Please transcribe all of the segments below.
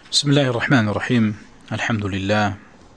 بسم الله الرحمن الرحيم. الحمد لله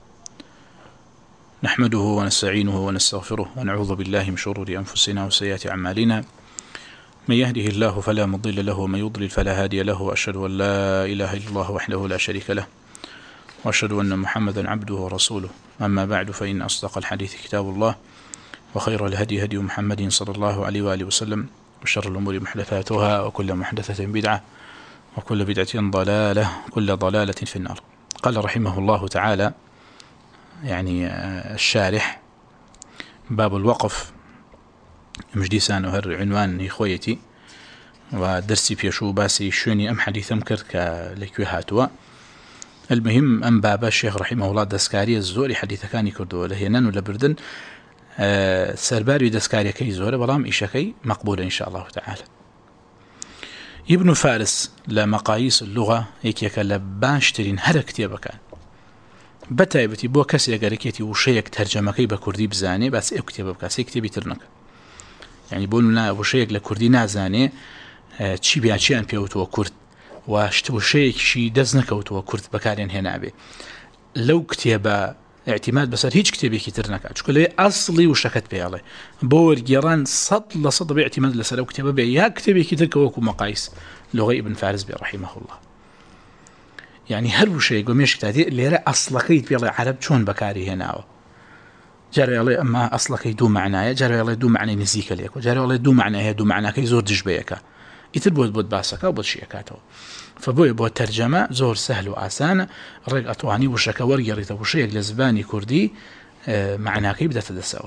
نحمده ونستعينه ونستغفره ونعوذ بالله من شرور أنفسنا وسيئات أعمالنا. من يهده الله فلا مضل له ومن يضلل فلا هادي له، وأشهد أن لا إله إلا الله وحده لا شريك له، وأشهد أن محمدا عبده ورسوله. أما بعد، فإن أصدق الحديث كتاب الله، وخير الهدي هدي محمد صلى الله عليه وآله وسلم، وشر الأمور محدثاتها، وكل محدثة بدعة، وكل بدعة ضلالة، وكل ضلالة في النار. قال رحمه الله تعالى يعني الشارح: باب الوقف. مجديسان وهر عنوان إخويتي ودرسي بيشو باسي شوني أم حديث أمكر كالكوي هاتوا. المهم أم بابا الشيخ رحمه الله دسكاري الزوري حديث كاني كردو لهنان ولا بردن سرباري دسكاري كي زوري بلام إيشاكي مقبولة إن شاء الله تعالى. ابن فارس لمقاييس اللغة يكيك لباشترين هر كتابة كان بتايبتي بو كسي اگركيتي وشيك ترجمكي بكردي بزاني بس اي كتابة بكاسي كتابي ترنك، يعني بقولنا وشيك لكردي نازاني تشي بيان شي ان بيوتو كرد وشيك شي دزنكوتو كرد بكارين هنا بي لو كتابة اعتماد بس هيج كتابي كترنك شكل اصلي وشكت بي عليه بور جيران صد لصد باعتماد لسلو كتابه بي يا كتابي كترك وكو مقايس لغة ابن فارس بي رحمه الله. يعني هر شيء قميش كتادي اللي رأى أصلكيت بيالله عرب شون بكاري هنا جاري الله أما أصلكي دو معناه جاري الله دو معنى نزيك ليك وجاري الله دو معناه دو معنى كي زور دجبيك يتربود بود باسك أو بود شيكاته. فبوي بود ترجمة زور سهل وآسان رق أطواني وشكا ورقريته وشيك لزباني كردي معناه كي بدأ تدسوا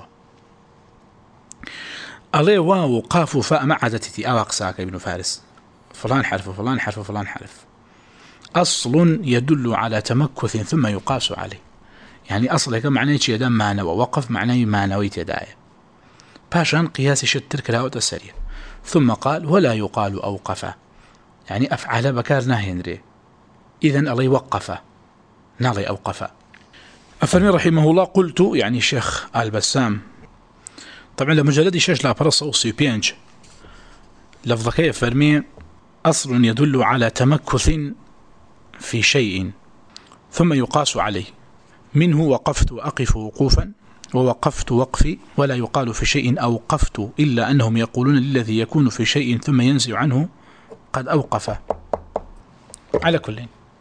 عليه واو قاف فاء مع عدتي أو أقساك ابن فارس فلان حرف فلان حرف فلان حرف أصل يدل على تمكث ثم يقاس عليه. يعني أصل معناه يدا معنى ووقف معناه معنوي تداية باشان قياس شتر كلاوة السريع. ثم قال: ولا يقال أوقف، يعني أفعل بكار نهينري إذن الله وقف نالي أوقف. أفرمي رحمه الله: قلت، يعني الشيخ البسام طبعا لمجلد شاش لا برص أو سيبينج لفظ كيف فرمي: أصل يدل على تمكث في شيء ثم يقاس عليه، منه وقفت أقف وقوفا ووقفت وقفي، ولا يقال في شيء أوقفت إلا أنهم يقولون للذي يكون في شيء ثم ينزع عنه قد أوقف. على كل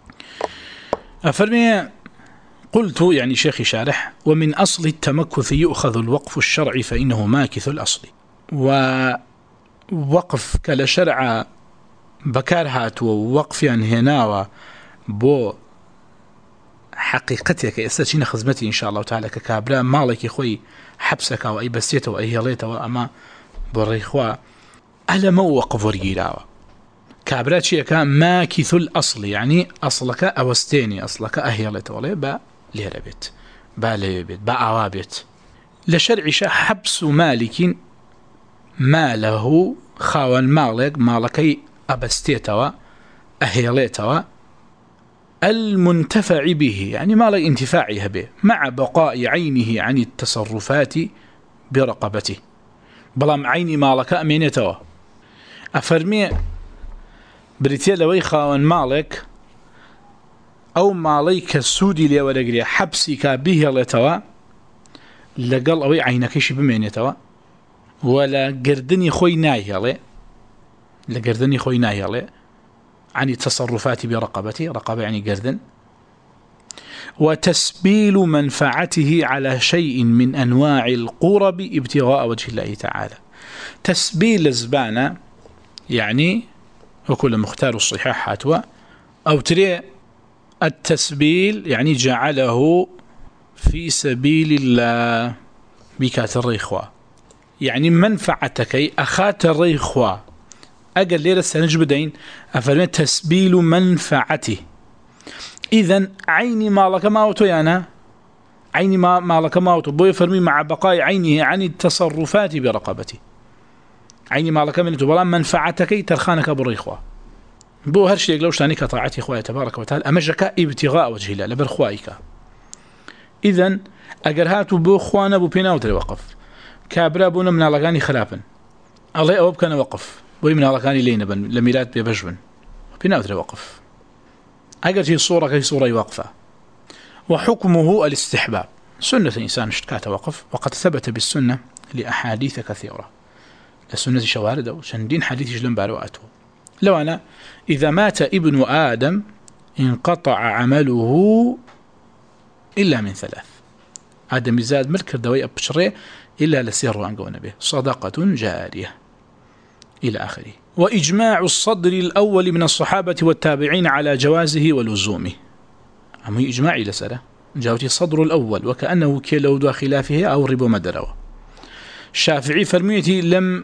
أفرمي قلت، يعني شيخي شارح: ومن أصل التمكث يؤخذ الوقف الشرعي فإنه ماكث الأصل. ووقف كلا شرع بكارهات ووقف يعني هنا بو حقيقتك استشين خدمتي إن شاء الله تعالى ككابلا مالك خوي حبسك أو أي بسيته أو أي هليته وأما بريخوا ألا موقف ورقيراوا كابلا شيء كان ماكث الأصل، يعني أصلك أوستيني أصلك أهيلته ولا با لهربت با لبت با عوابت لشرع شا حبس مالك ماله خاون مالكي أبستيتوا أهيليتوا المنتفع به، يعني ما لا انتفاعها به، مع بقاء عينه عن التصرفات برقبته. بلام عيني مالك أمينته أفرمي بريتيا لوي خاون مالك أو ماليك السودي لي ورقري حبسك به لتوا لقل أوي عينكيش بمينتوا ولا قردني خوي نايهلي لقردني خوي نايهلي عن التصرفات برقبته، رقبة يعني قردن. وتسبيل منفعته على شيء من أنواع القرب ابتغاء وجه الله تعالى. تسبيل زبانة يعني وكل مختار الصحاح هاتوا أو تري التسبيل يعني جعله في سبيل الله بكات الريخوة، يعني منفعتك أخات الريخوة أقل ليرة سنجبدين أفرمي تسبيل منفعته. إذن عيني مالك ماوتو يانا عيني مالك ماوتو بو يفرمي مع بقاء عينه عن التصرفات برقبته. عيني مالك منتو بلا منفعتك ترخانك بريخوة بو هرشي يقلوش تاني كطاعتي إخوة تبارك وتعالى أمجك ابتغاء وجه الله لبرخوائك. إذن أقل هاتو بو خوانا بو بيناوتر وقف كابرا بونا من علاقاني خلافا الله أوب كان وقف بوي من علاقاني لينا لميلاد بيبجبن بيناوتر وقف أجر هي الصورة كي صورة وقفة. وحكمه الاستحباب، سنة إنسان اشتكات وقف، وقد ثبت بالسنة لأحاديث كثيرة. السنة شواردة وشندين حديث جلن باروأته. لو أنا إذا مات ابن آدم انقطع عمله إلا من ثلاث. آدم يزاد ملك الدوي أبشري إلا لسير وأنقون به صدقة جارية إلى آخره. وإجماع الصدر الأول من الصحابة والتابعين على جوازه ولزومه. أما إجماعي لسرة جاوتي الصدر الأول وكأنه كيلو دو خلافه أو ربو مدروا. الشافعي فرميتي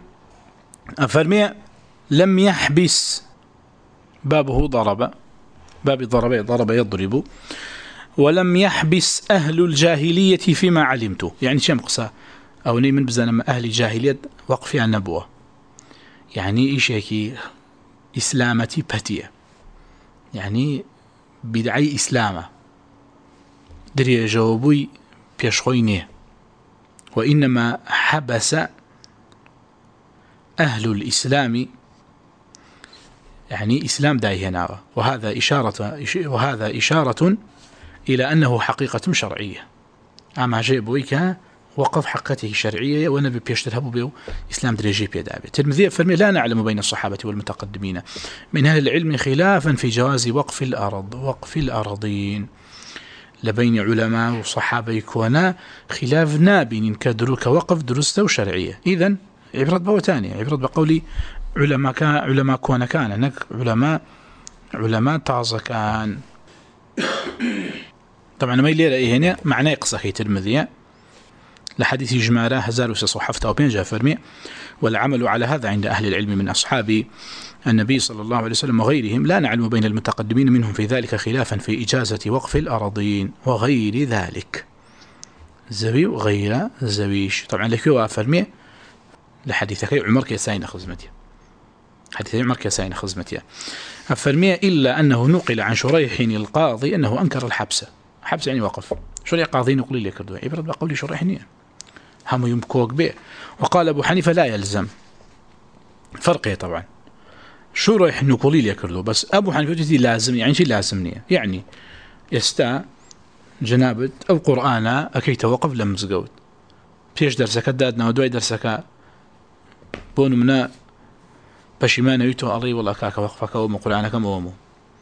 لم يحبس بابه ضرب، باب ضرب يضرب، ولم يحبس أهل الجاهلية فيما علمته. يعني شمقصة أو من بزنم أهل الجاهلية وقفي عن نبوة، يعني إيش هيك إسلامتي بتية، يعني بدعي إسلامه دري جوابي بيشخوينيه. وإنما حبس أهل الإسلام، يعني إسلام داي هنا، وهذا إشارة إلى أنه حقيقة شرعية. أما جيبويك وقف حقته شرعية ونبي بيشترهبوا به إسلام دريجي بيدابه. الترمذي فرمي لا نعلم بين الصحابة والمتقدمين من أهل العلم خلافا في جواز وقف الأرضين. لبين علماء وصحابة يكونا خلاف نابين كدروك وقف درسته وشرعية. إذن عبرة بوتانية، عبرة بقولي علماء كونا كان هناك علماء تعظ كان. طبعا ما يلي رأيه هنا معناه قصة ترمذي لحديث جمارة 1607 جاء فرمي: والعمل على هذا عند أهل العلم من أصحاب النبي صلى الله عليه وسلم وغيرهم، لا نعلم بين المتقدمين منهم في ذلك خلافا في إجازة وقف الأراضين وغير ذلك. زوي وغير زويش. طبعا لكي فرمي لحديثك عمر كيساين خزمتي، حديث عمر كيساين خزمتي فرمي إلا أنه نقل عن شريح القاضي أنه أنكر الحبس. حبس يعني وقف. شريح قاضي نقل لي كردو عبرة بقولي شريح نية هم يمكوك به. وقال أبو حنيفة لا يلزم. فرقه طبعا شريح نقل لي كردو، بس أبو حنيفة لازم، يعني شيء لازمني، يعني يستا جنابت أو قرآن أكي توقف لم زقود بيش درسك دادنا ودوي درسك بون منا بشي ما نويته الله والله كاك وقفك ومو قرآنك مومو.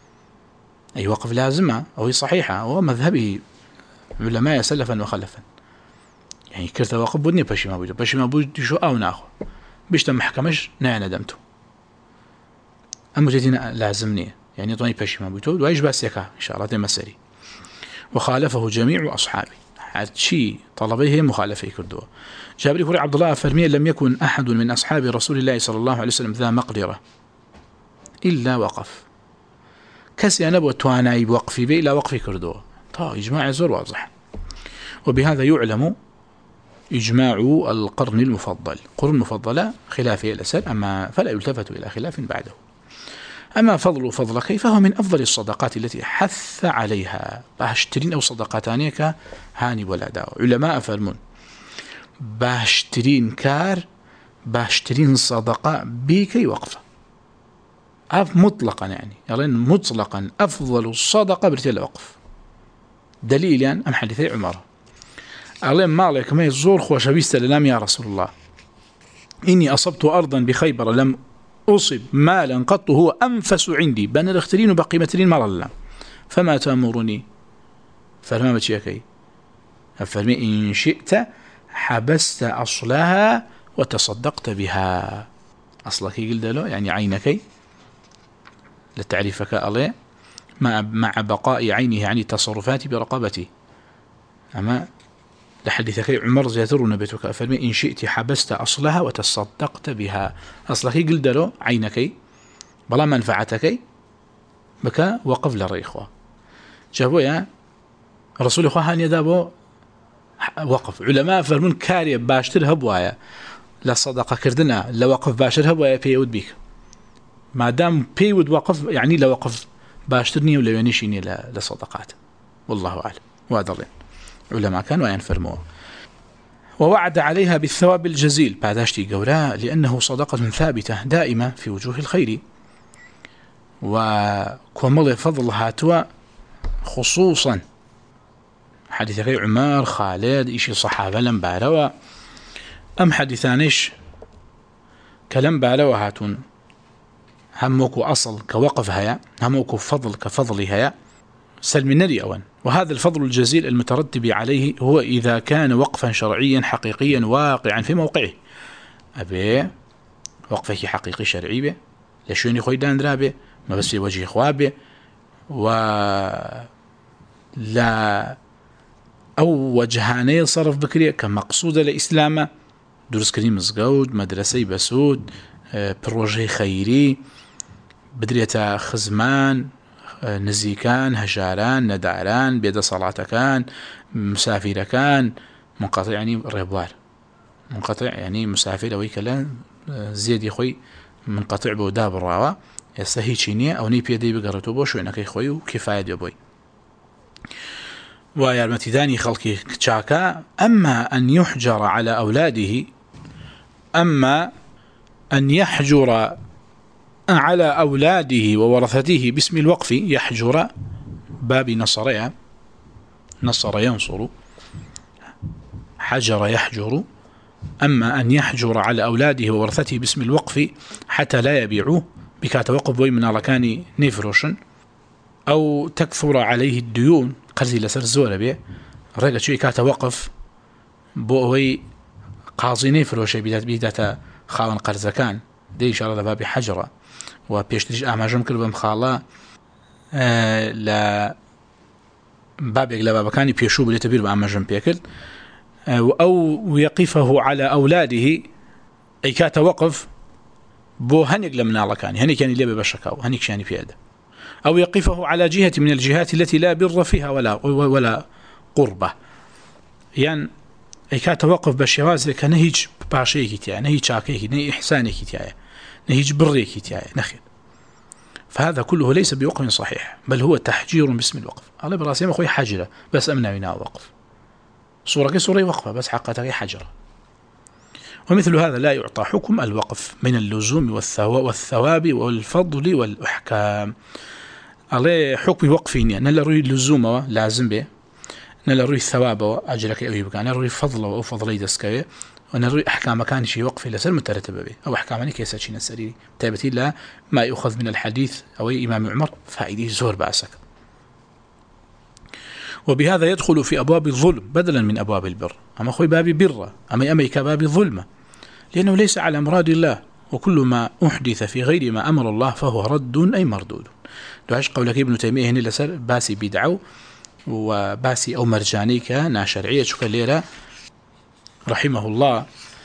أي وقف لازمة أو صحيحة أو مذهبه علماء سلفا وخلفا. يعني كرت وقف بدني بشي ما بوجد شو أو ناخو بيشتم محكمش نايا ندمته. أما جدينا لازمني يعني طواني بشي ما بوجد وإيش بس يكا إن شاء الله مسري. وخالفه جميع أصحابي، هذا شيء طلبه مخالفه كردوه. جابر بن عبد الله فرمي: لم يكن أحد من أصحاب رسول الله صلى الله عليه وسلم ذا مقدرة إلا وقف. كسي أنا بوتوانا بوقفي بي إلا وقفي كردوه. إجماع زور واضح. وبهذا يعلم إجماع القرن المفضل. قرن المفضلة خلافه الأسد، أما فلا يلتفت إلى خلاف بعده. أما فضل كيف هو من أفضل الصدقات التي حث عليها. باشترين أو صدقاتانيك هاني ولا داو. علماء فرمون باشترين كار باشترين صدقاء بيكي وقفة مطلقا، يعني مطلقا أفضل الصدقة برتل وقف. دليل يعني أم حديثي عمر أعلم مالك ما يزور خوش بيست لنام يا رسول الله إني أصبت أرضا بخيبر لم أصب مالا قط هو أنفس عندي بان الاخترين بقيمتين مر الله فما تأمرني. فرما بتشيكي فرمي إن شئت حبست أصلها وتصدقت بها. أصلك يقول له يعني عينك لتعريفك الله مع بقاء عينه عن التصرفات برقبتي. أما لحديثك عمر زيتر نبيتك فرمي إن شئت حبست أصلها وتصدقت بها. أصلك يقول له عينك بلا منفعتك بك وقف لريخوة. جابوا يا رسول الله هاني دابو وقف. علماء فرمون كاري باشتر هبوايا لا صدقة كردنا لا وقف باشتر هبوايا بيود بيك ما دام بيود وقف، يعني لا وقف باشترني ولا ينشيني لصدقات. والله أعلم. وهذا علماء كانوا ينفرموه. ووعد عليها بالثواب الجزيل بعد أشتي قولا لأنه صدقة ثابتة دائمة في وجوه الخير. وكمل فضل هاتوا خصوصا حديث غير عمر خالد إشي صحابة لم باروا أم حديثانيش كلام باروا هاتون هموكو أصل كوقف هيا هموكو فضل كفضل هيا سلم النري أوان. وهذا الفضل الجزيل المترتب عليه هو إذا كان وقفا شرعيا حقيقيا واقعا في موقعه. أبي وقفك حقيقي شرعي به لشوني خويدان درابه ما بس في وجه خوابه ولا أو وجهاني صرف بكري كمقصود الإسلام دروس كريم مزقود مدرسي بسود بروجه خيري بدرية خزمان نزيكان هجاران نداران بيد صلاتكان مسافركان منقطع يعني ريبوار منقطع يعني مسافر أو كلام زيد يخوي منقطع بوداب الراوة يستهي تشينية أو ني بيدي بقرتو بوش وإنك يخوي وكفاية يبوي ويارمتداني خلقي كتشاكا. أما أن يحجر على أولاده أما أن يحجر على أولاده وورثته باسم الوقف يحجر باب نصرية نصر ينصر حجر يحجر. أما أن يحجر على أولاده وورثته باسم الوقف حتى لا يبيعوه بكاتوقف بوي من أركان نيفروشن أو تكثر عليه الديون قرزي لسر الزورة بيه رجع شوي كاتوقف بوي قاضي نيفروشي بيدات خاون قرزكان دي إشارة لباب حجرة وبيشتريش أعماجهم كل بمخالة لا بابك لباب كان بيشوب اللي تبير بأعماجهم بيكل أو يقفه على أولاده أي كاتوقف بو هنيك لمن الله كان هنيك يعني ليه بشكاو هنيك يعني في هذا أو يقفه على جهة من الجهات التي لا بر فيها ولا قربة يعني أي كاتوقف بشواز كنهيج باشيك يعني نهيج شاكيك نهيج إحسانك يعني نهيج بريك يعني نخيل. فهذا كله ليس بوقف صحيح بل هو تحجير باسم الوقف. الله براسي ما خوي حجرة بس أمنا منها وقف صورة صورة وقفة بس حقتها حجرة. ومثل هذا لا يعطى حكم الوقف من اللزوم والثواب والفضل والأحكام. عليه حكم وقفين يعني نلروي اللزوم لازم به نلروي الثواب وأجرك أو يبقى نلروي فضل أو فضلي دسكوي ونلروي أحكام كان شيء وقف لسر مترتب به أو أحكامني كيسة شيء السريري تابتي لا ما يؤخذ من الحديث أو إمام عمر فائده زور بأسك. وبهذا يدخل في أبواب الظلم بدلا من أبواب البر. أما خوي باب بر أما كباب الظلم لأنه ليس على مراد الله وكل ما أحدث في غير ما أمر الله فهو رد أي مردود. دعاش قولك ابن تيمية هنا لسر باسي بدعو وباسي أو مرجاني كان شرعية شكاليرة رحمه الله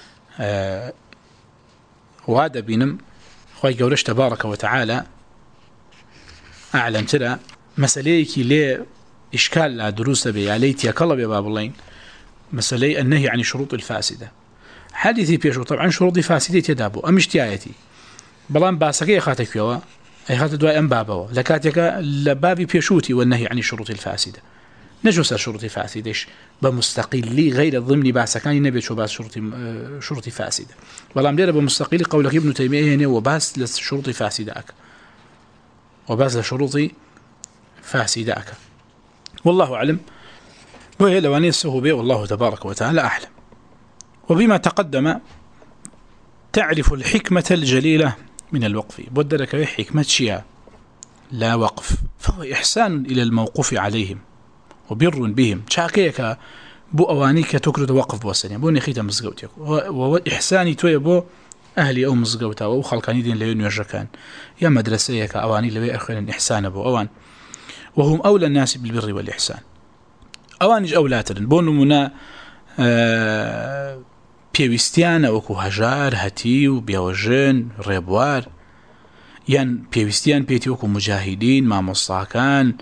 وهذا بينم خوي قولش تبارك وتعالى أعلن ترى مسأليكي ليه إشكال لا دروس بي عليتي أكلا بباب الله مسألة النهي عن الشروط الفاسدة حديثي بيشو طبعا شروط فاسدة يدابو أمشتيايتي بلان باسكي خاتك فيها أي خاتك دواء أنبابه لكاتك لبابي بيشوتي والنهي عن الشروط الفاسدة نجوس الشروط الفاسدة بمستقلي غير ضمن باسكاني نبي شو باس شروط فاسدة بلان دير بمستقلي قولك ابن تيمية هنا وباس للشروط فاسدة وباس لشروط فاسدة والله أعلم وهي لواني السهوبية والله تبارك وتعالى أعلم. وبما تقدم تعرف الحكمة الجليلة من الوقف بدلك حكمة شيئا لا وقف فهو إحسان إلى الموقوف عليهم وبر بهم شاكيك بو أوانيك تكرد وقف بوسني بو نخيت مزقوتك وإحساني توي بو أهلي أو مزقوتا أو خلقاني دين لين يرجكان يا مدرسيك أواني لبي أخيرا إحسان بو أوان وهم أولى الناس بالبر والإحسان أوانج أولاترن بونو منا بيوستيان وكو هجار هتيو بيوجن ريبوار ين بيوستيان بيتي وكو مجاهدين ما مصاكان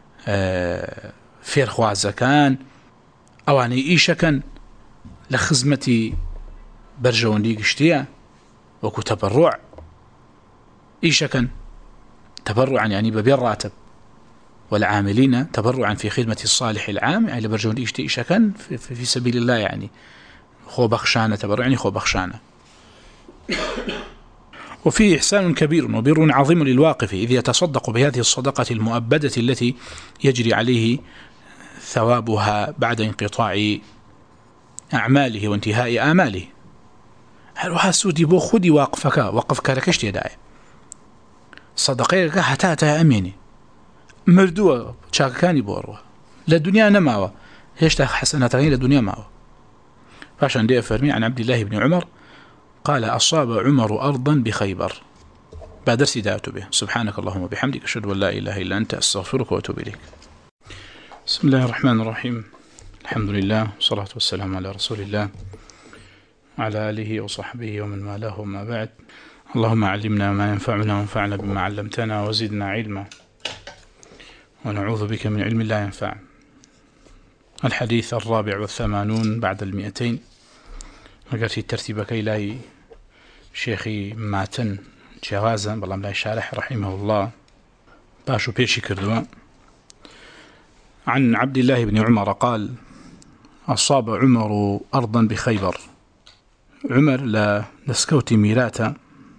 فيرخوازكان أواني إيشكن لخزمتي برجون ليقشتيا وكو تبرع إيشكن تبرعا يعني ببير راتب والعاملين تبرعا في خدمة الصالح العام يعني برجون إيشتي إيشكن في سبيل الله يعني خو بخشانة تبرع يعني خو بخشانة. وفيه إحسان كبير وبر عظيم للواقف إذ يتصدق بهذه الصدقة المؤبدة التي يجري عليه ثوابها بعد انقطاع أعماله وانتهاء آماله. هل سودي بو خودي وقفك لكشتي داعي صدقيك حتى أميني مردووە چاکەکانی بۆڕوە لە دنیا نەماوە هێشتا حەسەناتەکانی لە دنیا ماوە. پاشان دێ فەرمی عن عبد الله بن عمر قال أصاب عمر أرضا بخيبر بعد درسي دعوت به. سبحانك اللهم وبحمدك أشهد أن لا إله إلا أنت أستغفرك وأتوب إليك. بسم الله الرحمن الرحيم. الحمد لله والصلاة والسلام على رسول الله وعلى آله وصحبه ومن والاه وما بعد. اللهم علمنا ما ينفعنا وانفعنا بما علمتنا وزدنا علما ونعوذ بك من علم لا ينفع. الحديث 84 بعد 200. وقالت ترتيبك إلهي شيخي ماتن جوازا بالله لا شارح رحمه الله باشو بيشي كردوا. عن عبد الله بن عمر قال أصاب عمر أرضا بخيبر. عمر لا نسكوتي ميراتا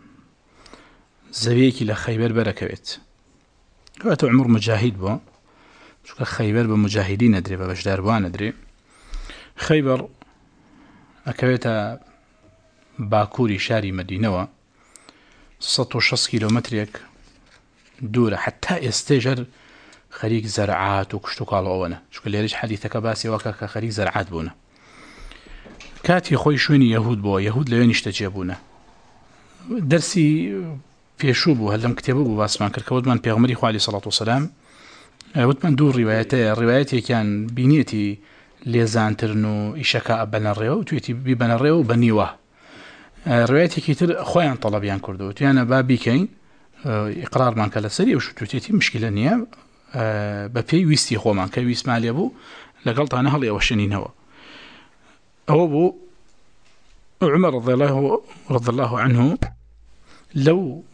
زويكي لخيبر بركبت. وقت عمر مجاهد بو شو خيبر بمجاهدين ندري ببشدار بوان ندري. خيبر أكويتا باكوري شاري مدينة 160 كيلومتريك دورة حتى يستجر خريج زرعات وكشتو قالوا أونا شو اللي ليش حديثك باسي وكا خريج زرعات بونا كاتي خوي شويني يهود بوا يهود لوين يشتجابونا درسي في بوو هەلم کتێبە بوو باسمان کرد کە وتمان پێغمبەری خوا عەلەیهی سەڵات وسەلام وتمان دوو ڕیوایەتێکیان بینێتی لێزانترن و ئیشەکە بەنە ڕێوە و توێتی بیبەنە ڕێوە و بەنیوە. ڕیوایەتێکی تر خۆیان تەڵەبیان کردو تویانە با بیکەین ئیقرارمان کە لەسەری ئەو توێتی مشکلە نییە بە پێی ویستی خۆمان کە ویسمان لێ بوو لەگەڵتانە هەڵی ئەوە شنینەوە. ئەوە بوو عمر رضي الله عنه لو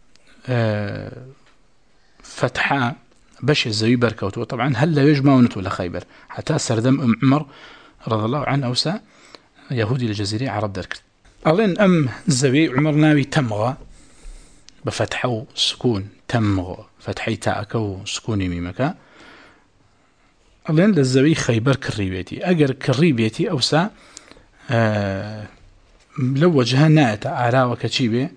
فتحة بش الزوي بركوته طبعا هل لا يجمعونته لخيبر حتى سردم عمر رضي الله عنه أوسى يهودي الجزيرة عرب دركت ألين الزوي عمر ناوي تمغى بفتحه سكون تمغى فتحي تاءكو سكوني ميمكا ألين للزوي خيبر كريبيتي أجر كريبيتي أوسى لو وجهها ناتا عراوة كتشيبه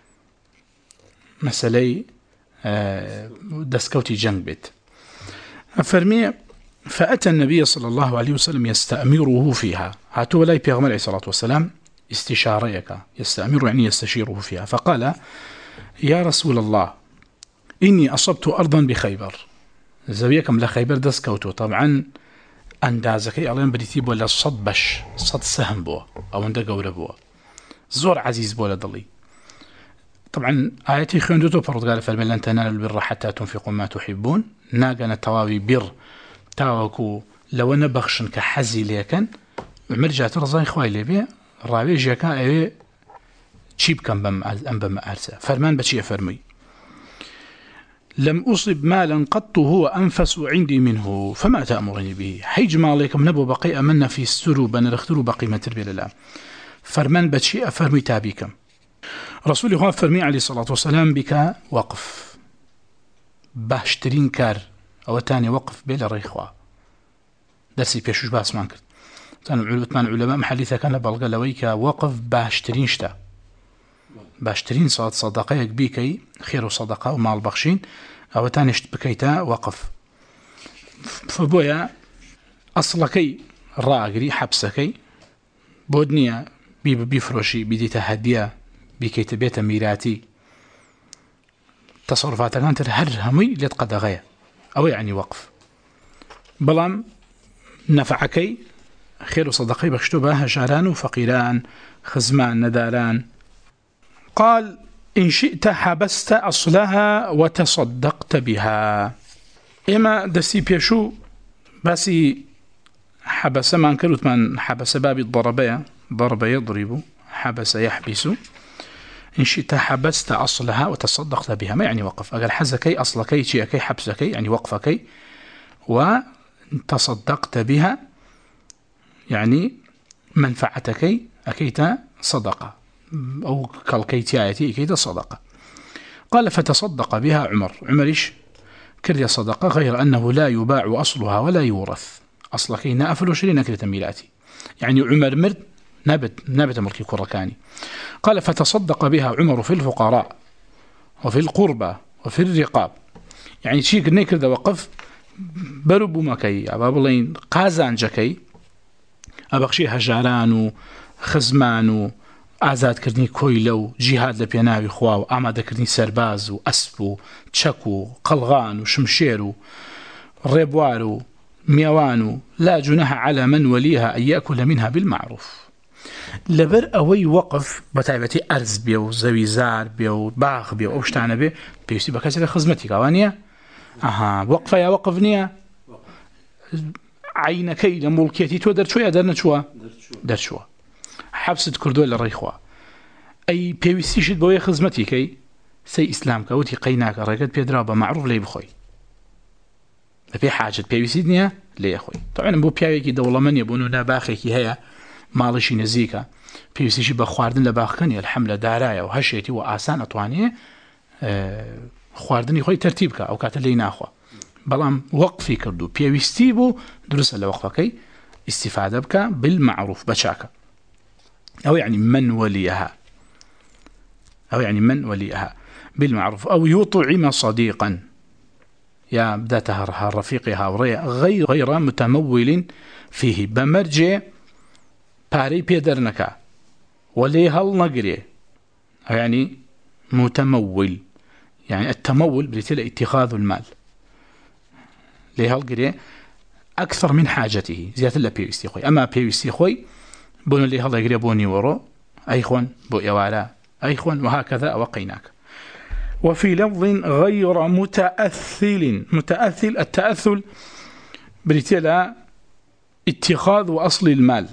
مسألة دسكوتي جنبت فرمي فأتى النبي صلى الله عليه وسلم يستأمره فيها هاتوا لاي بيغمر عليه الصلاة والسلام استشاريك يستأمر يعني يستشيره فيها فقال يا رسول الله إني أصبت أرضا بخيبر زويكم لخيبر دسكوتو طبعا أندازكي ألين بديتي بولا صد بش صد سهم بوا أو اندا قول بوا زور عزيز بولا ضلي. طبعا آياتي خندوتو فرض قال فالمن لن تنالوا البر حتى تنفقوا ما تحبون ناقنا تواوي بر تاوكو لو نبخشن كحزي ليكن مرجع ترزاي خوي لبي راوي جاكا اي تشيب كان بم ارسا فرمان بشي فرمي لم أصب مالا قط هو أنفس عندي منه فما تأمرني به حيج ما عليكم نبو بقي أمنا في السرو بنرخترو بقي ما تربي لله فرمان بشي أفرمي تابيكم رسول الله فرمي عليه الصلاة والسلام بك وقف باشترين كار أو تاني وقف بلا ريخوا درسي بيشوش باس ما كرت تان علماء محليثة كان بلغة لويك وقف باشترين شتا باشترين صدقائك بيكي خير وصدقاء ومال بخشين أو تاني شت بكيتا وقف فبويا أصلكي راقري حبسكي بودنيا بيفروشي بديتا هدية بكيت بيت ميراتي تصرفات كانت هر همي لتقد غير أو يعني وقف بلام نفعكي خير وصدقي بخشتوبها هجاران وفقيران خزمان نداران. قال إن شئت حبست أصلها وتصدقت بها. إما دستي بيشو باسي حبس ما انكرت من حبس باب الضربية ضرب يضرب حبس يحبس. إن شئت حبست أصلها وتصدقت بها ما يعني وقف أقل حزكي أصلكي شيئكي حبسكي يعني وقفكي وتصدقت بها يعني منفعتكي أكيت صدقة أو كالكيتياتي كيد صدقة. قال فتصدق بها عمر. عمرش كردي صدقة غير أنه لا يباع أصلها ولا يورث. أصلا كي نأفل وشري نكرة ميلاتي، يعني عمر مرد نبت ملكي كركاني. قال فتصدق بها عمر في الفقراء وفي القربى وفي الرقاب. يعني شيء قلنا كذا وقف بربو مكي أبابلين قازان جكي أبخشي هجاران وخزمان وآزاد كردني كويلو جهاد لبيناوي خواو أماده كردني سرباز وأسب وشك وقلغان وشمشير وريبوار ميوان لا جناح على من وليها أن يأكل منها بالمعروف. لبر أوي وقف بتعبتي أرز بيو زويزار بيو باغ بيو أوشتانا بي بيوسي بكاسك خزمتي كوانيا وقفة يا وقفنيا عينكي لملكيتي تو درشويا درشوا حبست كردو للريخوا أي بيوسي شد بويا خزمتي كي سي إسلام كوتي قيناك رقد بيدرابا معروف لي بخوي في حاجة بيوسي دنيا لي أخوي. طبعا بو بيوكي دولة من يبونو نباخيكي هيا ماڵشی نزیکە پێویستیشی بە خواردن لە باخەکەنی الحەملە دارایە و هەشێتی و ئاسان ئەتوانێ خواردنی خۆی تەرتیب بکە ئەو کاتە لێی ناخوا. بەڵام وەقفی کرد و پێویستی بوو دروستە لە وەقفەکەی استیفادە بکە بالمعروف بەچاکە. أو يعني من وليها بالمعروف أو يطعم صديقا يا بداتها رفيقها غير متمول فيه بمرجع پارەی پێدەرنەکە وەلێ هەڵ نەگرێ. يعني متمول، يعني التمول بريتل اتخاذ المال لێ هەڵگرێ أكثر من حاجته زيادة لە پێویستی خۆی. ئەما پێویستی خۆی بۆنە لێ هەڵەگرێ بۆ نیوەڕۆ ئەیخۆن بۆ ئێوارە ئەیخۆن وهكذا أو قيناك. وفي لفظ غير متأثل التأثل بريتل اتخاذ أصل المال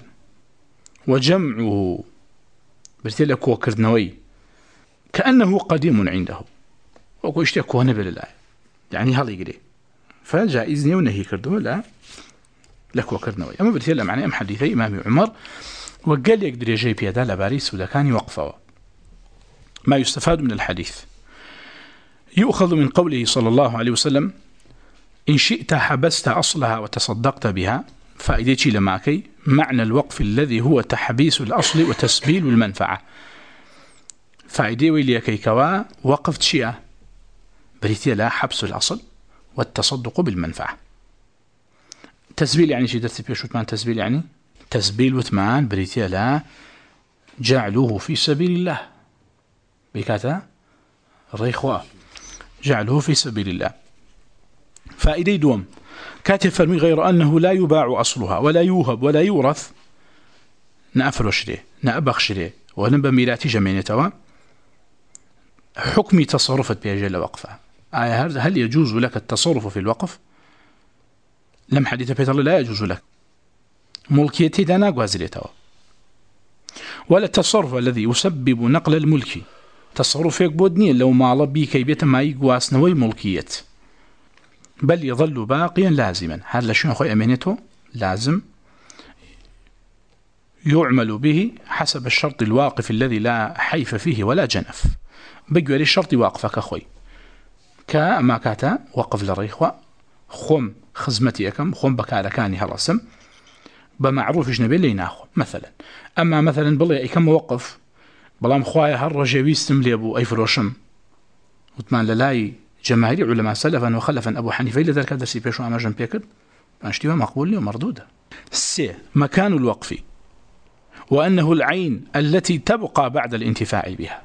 وجمعه برتلك كوكردنوي كأنه قديم عنده وكو كونه بالله، يعني هل يقري فجائزني ونهي كردو لا لك وكردنوي. أما برتلا معنى حديثي إمام عمر وقال يقدر يجي بيدا لباريس ودكاني وقفه. ما يستفاد من الحديث يؤخذ من قوله صلى الله عليه وسلم إن شئت حبست أصلها وتصدقت بها. فائدتي لماكي معنى الوقف الذي هو تحبيس الأصل وتسبيل المنفعة. فائدة ويليكي كوا وقفت شيئا بريتيا لا حبس الأصل والتصدق بالمنفعة. تسبيل يعني شي درت بيش وثمان تسبيل يعني تسبيل وثمان بريتيا لا جعلوه في سبيل الله بكاتا الريخوا جعلوه في سبيل الله. فائدة دوم كاتب فرمي غير أنه لا يباع أصلها ولا يوهب ولا يورث نأفل شريه نأبخ شريه ونبا ميلاتي جمينتوا حكم تصرفت بأجل وقفة. هل يجوز لك التصرف في الوقف؟ لم حديث بيت الله لا يجوز لك ملكيتي دانا قوازليتوا ولا التصرف الذي يسبب نقل الملك تصرفك بودني لو ما لبي كيبيت ما يقواسنوي ملكية بل يظل باقيا لازما. هذا شنو أخوي أمينته لازم يعمل به حسب الشرط الواقف الذي لا حيف فيه ولا جنف. بقول الشرط واقفك أخوي كما كاتا وقف للريخوة خم خزمتي أكم خم بكالكاني هالرسم بمعروف جنبي اللي ناخو مثلا. أما مثلا بلي كم وقف بلام خوايا هالرجويستم ليبو أي فروشم وثمان للاي جماهيري علماء سلفا وخلفا أبو حنيفة لذلك درسي بيشو أماجن بيكد أنشتيها مقبول ومردودة. مكان الوقف وأنه العين التي تبقى بعد الانتفاع بها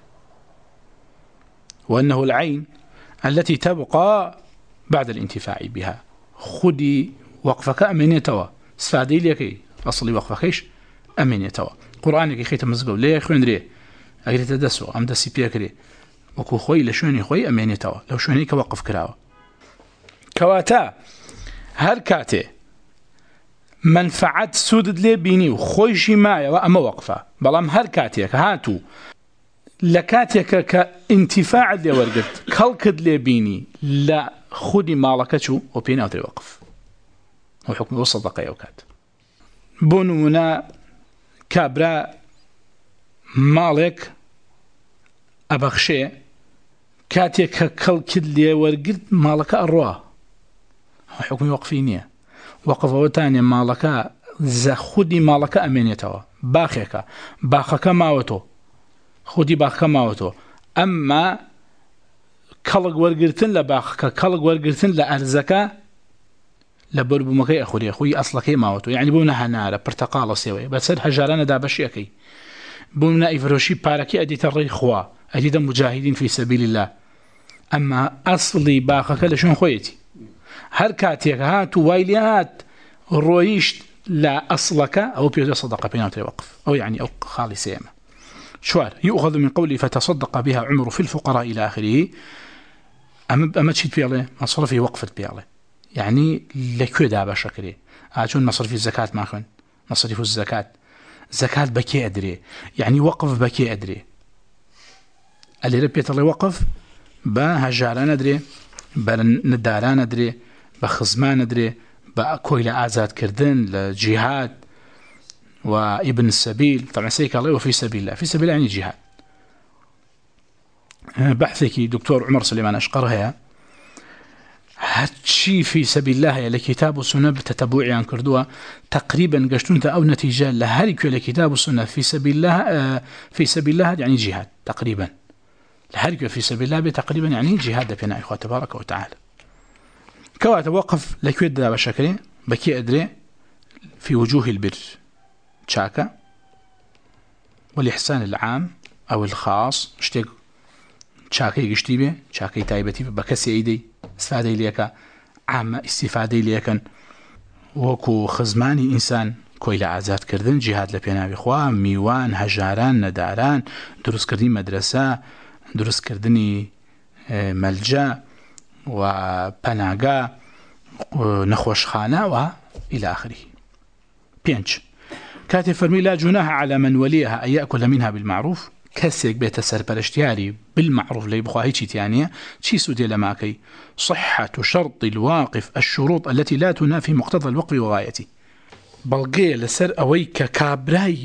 خدي وقفك أمينيتوا سفادي ليكي أصلي وقفكيش أمينيتوا قرآنك خيت مزقو ليه يخوين ريه أجري تدسوا أم دسي بيكري وكو خوي لشوني خوي أمينيتوا لو شوني كوقف كراوة كواتا هر كاتي منفعت سودد لي بيني وخويشي معي وأما وقفة بلام هر كاتيك هاتو لكاتيك كانتفاع لي ورقت كالكد لي بيني لا خودي مالكتشو وبيني أوتري وقف وحكم وصل دقيقة وكات بونونا كابرا مالك ئەبەخشێ کاتێک کە کەڵکت لێ وەرگرت ماڵەکە ئەڕوا حکمی وەقفی نییە وەقفەوەتانێ ماڵەکە خودی ماڵەکە ئەمێنێتەوە باخێکە باخەکە ماوەتۆ خودی باخەکە ماوەتۆ ئەمما کەڵک وەرگرتن لە باخەکە کەڵک وەرگرتن لە ئەرزەکە لە بەربوومەکەی ئەخوری خۆی ئەسڵەکەی ماوەتۆ یعنی بۆ نەهەنارە پرتەقاڵە سێوەی بەسەر هەژارانەدا بەشیەکەی بۆ نائیفرۆشی پارەکەی ئەدیتە ڕێی خوا ئەدیتە مجاهدین فی سەبیل الله ئەمما ئەسڵی باخەکە لە شوێن خۆیەتی هەر کاتێک هات و وای لێ هات ڕۆیشت لا أصلك أو بيوجد صدقة بينات الوقف أو يعني أو خالي سيما شوار يؤخذ من قولي فتصدق بها عمر في الفقراء إلى آخره أما تشيد بيالي مصرفي وقفت بيالي يعني لكو دابا شكري أجون مصرفي الزكاة ماخن مصرف الزكاة زكاة بكي أدري يعني وقف بكي أدري اللي ربيت الله وقف بهجاران أدري بنداران أدري بخزمان أدري بأكوي لآزاد كردن لجهاد وابن السبيل طبعا سيك الله وفي سبيل الله في سبيل الله يعني جهاد بحثك دكتور عمر سليمان أشقرها هاتشي في سبيل الله لكتاب والسنة بتتبعي عن كردوها تقريبا قشتون أو نتيجة لهارك لكتاب والسنة في سبيل الله يعني جهاد تقريبا لهارك في سبيل الله تقريبا يعني جهاد بنا إخوة تبارك وتعالى كوات وقف لكويد دا بشكري بكي أدري في وجوه البر شاكا والإحسان العام أو الخاص اشتاق شاكي يشتيبه شاكي تايبتي بكسي أيدي استفادة ليك عامة استفادة ليك وكو خزماني إنسان كويل عزات كردن جهاد لبينا بخوا ميوان هجاران نداران دروس كردني مدرسة دروس كردني ملجأ وبناغا ونخوشخانة وإلى آخره بينج كاتب فرمي لا جناح على من وليها أن يأكل منها بالمعروف كسيك بيت سربرشتياري بالمعروف لي بخواهي تيانية شي سودي لماكي صحة شرط الواقف الشروط التي لا تنافي مقتضى الوقف وغايته بلغي لسر أويك كابراي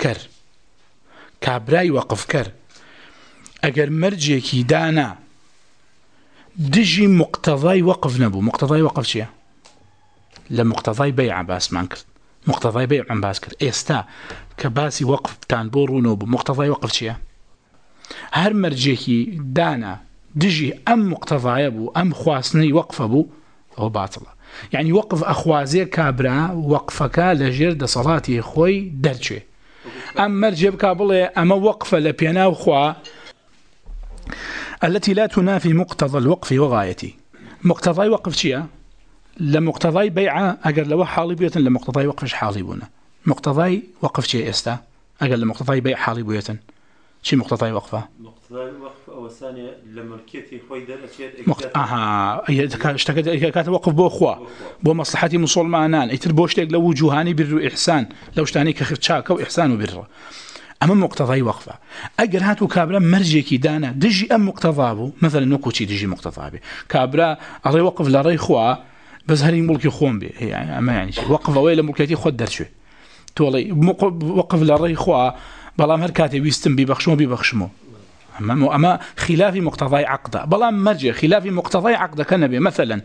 وقف كر أجر مرجيكي دانا دجي مقتضاي وقف نبو مقتضاي وقف شيء لمقتضاي بيع باس مانكر مقتضاي بيع عن باسكر استا كباسي وقف تان بورونو بمقتضاي وقف شيء هر مرجيكي دانا دجي ام مقتضاي ابو ام خواسني وقف ابو هو باطل يعني وقف اخوازي كابرا وقفك لجرد صلاتي خوي درجه ام مرجب كابله اما وقفه لبينا وخوا التي لا تنافي مقتضى الوقف وغايته مقتضى وقف شيء لمقتضى بيعة أجر لو حالبية لمقتضى وقفش حالبونا مقتضى وقف شيء استا أجر لمقتضى بيع حالبية شي مقتضى وقفه مقتضى وقف أو ثانية لملكيتي خوي أشياء اشتكت كانت وقف بو أخوة بو مصلحتي مسلمانان يتر بوشتك لو وجوهاني بر إحسان لو اشتاني كخشاك وإحسان وبر أما مقتضى وقفه أجر هاتو كابرا مرجيكي دانا دجي أم مقتضابه مثلا نوكوشي دجي مقتضابه كابرا أري وقف لري خوا بس هري ملكي خوم به يعني ما يعني شيء وقف ويلا ملكيتي خد درشوي تولي وقف لري خوا بلام هر كاتب يستم ببخشمو أما خلافي مقتضى عقده بلام مرجع خلافي مقتضى عقده كنبي مثلا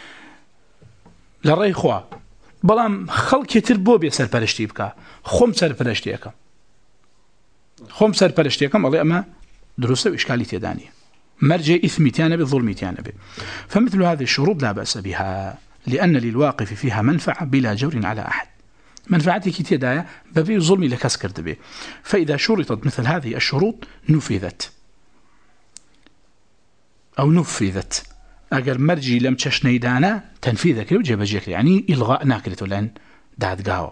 لري خوا بلام خلق يتربو بيسر برشتي بكا خم سر برشتيكا خم سر برشتيكم الله أما دروسه وإشكالي تدانية مرجع إثمي تيانبي ظلمي تيانبي فمثل هذه الشروط لا بأس بها لأن للواقف فيها منفعة بلا جور على أحد منفعتك تيدايا ببي ظلمي لكسكرت به فإذا شرطت مثل هذه الشروط نفذت أجر مرجي لم تشني دانا تنفيذك وجب جيك يعني إلغاء ناكلة لأن داد قهوة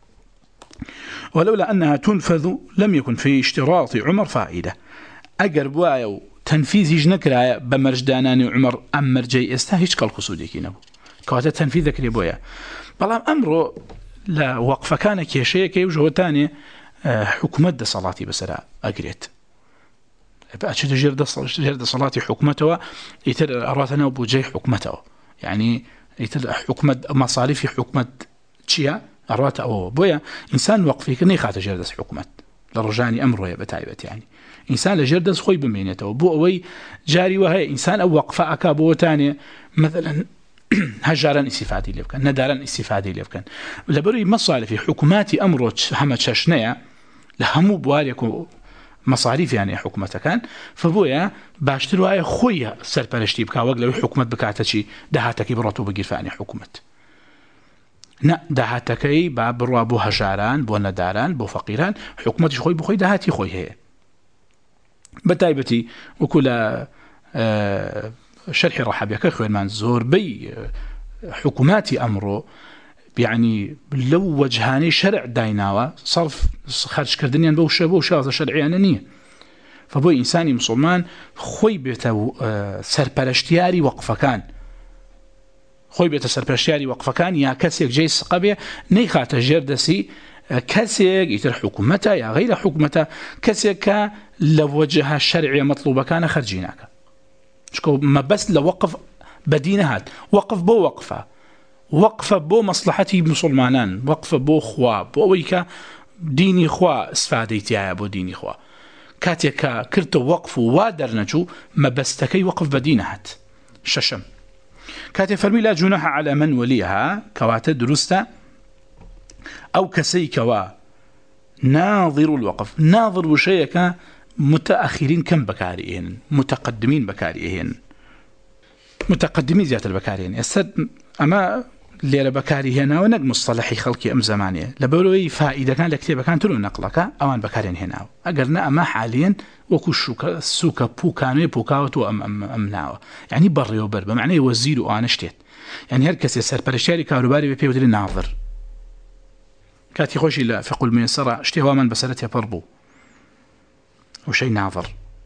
ولولا أنها تنفذ لم يكن في اشتراط عمر فائدة أجر بوايو تنفيذ يجنكرا بمرج داناني عمر أم مرجي استهيش كالقصوديكي نبو كواتا تنفيذك لبويا بلام أمره لا وقف كان كيشي كي وجهتاني حكومة صلاتي بسرا أقريت بأشد جرد صلاتي حكمته يتر أراتنا وبوجي حكمته يعني يتر حكمة مصاريف حكمة شيا أرات أو بويا إنسان وقفي كني خاطر جرد حكمة لرجاني أمره بتايبة يعني إنسان لجردس خوي بمينته وبو أوي جاري وهي إنسان أو وقفة أكابو تاني مثلا هجارا استفادي لي بكن ندارا استفادي لي بكن لبروي مصالح في حكومات أمره هم تشنيا لهمو بواريكو مصاريف يعني حكومته كان فبويا باشتر وهي خويا سرپرشتي بكا وقلو حكومة بكاتشي دهاتكي براتو بگير فاني حكومة نا دهاتكي بابروا بو هجاران بو نداران بو فقيران حكومتش خوي بخوي دهاتي خوي هي بتايبتي وكل شرح الرحاب يكخوين من زور بي حكوماتي أمره يعني لو وجهاني شرع دايناوا صرف خرج كردنيا بوشا شرعي أنانية فبو إنساني مسلمان خوي بيته سرپرشتياري وقفكان خوي بيته سرپرشتياري وقفكان يا كسيك جيس قبيع نيخات جردسي كسيك يتر حكومته يا غير حكومته كسيك لو وجه الشرعي مطلوبة كان خرجيناك شكو ما بس لوقف بدينهات وقف بو وقفة بو مصلحتي مسلمانان وقفة بو خوا بو ويكا ديني خوا استفاديتي يا بو ديني خوا كاتيكا كرتو وقف وادر نجو ما بستكي وقف بدينهات ششم كاتي فرمي لا جناح على من وليها كواتا درستا أو كسيكوا ناظر الوقف ناظر وشيكا متأخرين كم بكاريين متقدمين بكاريين متقدمين زيادة البكاريين يستد أما اللي بكاري هنا ونق مصطلحي خلقي أم زمانية لبولوي فائدة كان لكتابة كان تلو نقلك أوان بكارين هنا أقرنا أما حاليا وكو السوكا بوكانوي بوكاوتو أم ناو يعني بري وبر بمعنى وزير وآنشتيت يعني هركس يسر برشاري كاروباري بيودري ناظر كاتي خوشي لا فقل من السرع اشتهوا من بسرتها بربو وشي ناظر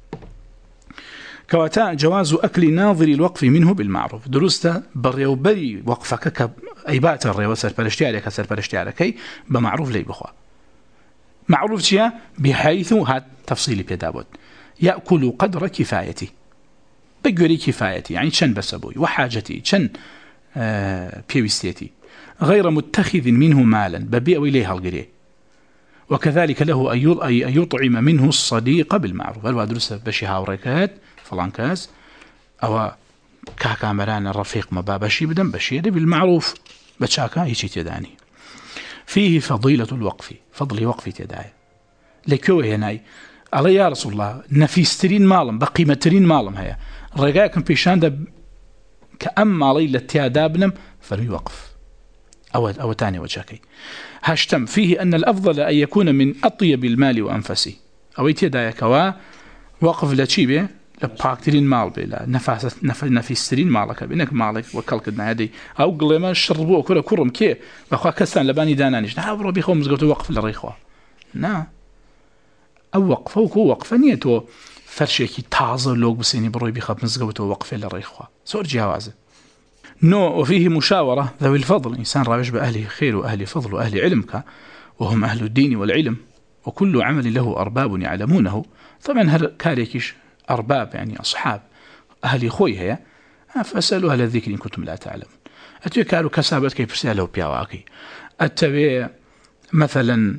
كواتا جواز أكل ناظر الوقف منه بالمعروف درسته بريوبري وقفك أيبات الريو سرپرشتي عليك بمعروف لي بخوا معروف شيء بحيث هات تفصيلي بيدابود يأكل قدر كفايتي بقري كفايتي يعني شن بسبوي وحاجتي شن بيوستيتي غير متخذ منه مالا ببيع إليها القري وكذلك له أن يطعم منه الصديق بالمعروف هل درسته بشي هاوريكات فلان كاس أو كامران الرفيق مبابشي بدم بشي بالمعروف بتشاكا يشي تداني فيه فضيلة الوقف فضل وقف تداي لكوه هناي الله يا رسول الله نفيسترين مالم بقيمترين مالم هيا رجاكم بيشان ده كأم علي للتيادابنم فلو وقف أو تاني وجهكي هاشتم فيه أن الأفضل أن يكون من أطيب المال وأنفسه أو يتداي كوا وقف لتشيبه لباكترين مال بلا نفيسترين مالك بينك مالك وكلكدنا هذه أو قلما شربوه كله كرم كي بخوا كسان لباني دانانيش نعبروا بيخو مزقوتو وقف للريخوا نا أو وقفه وكو وقفه نيتو فرشيكي تازه لوق بسيني بروي بيخو مزقوتو وقف للريخوا سور جهازه وفيه مشاورة ذوي الفضل إنسان رايش بأهل خير وأهل فضل وأهل علمك وهم أهل الدين والعلم وكل عمل له أرباب يعلمونه طبعا هل كاريكيش أرباب يعني أصحاب أهلي خوي هي فأسألوا أهل الذكر إن كنتم لا تعلمون أتوي كارو كسابت كيف رساله بيواكي أتوي مثلا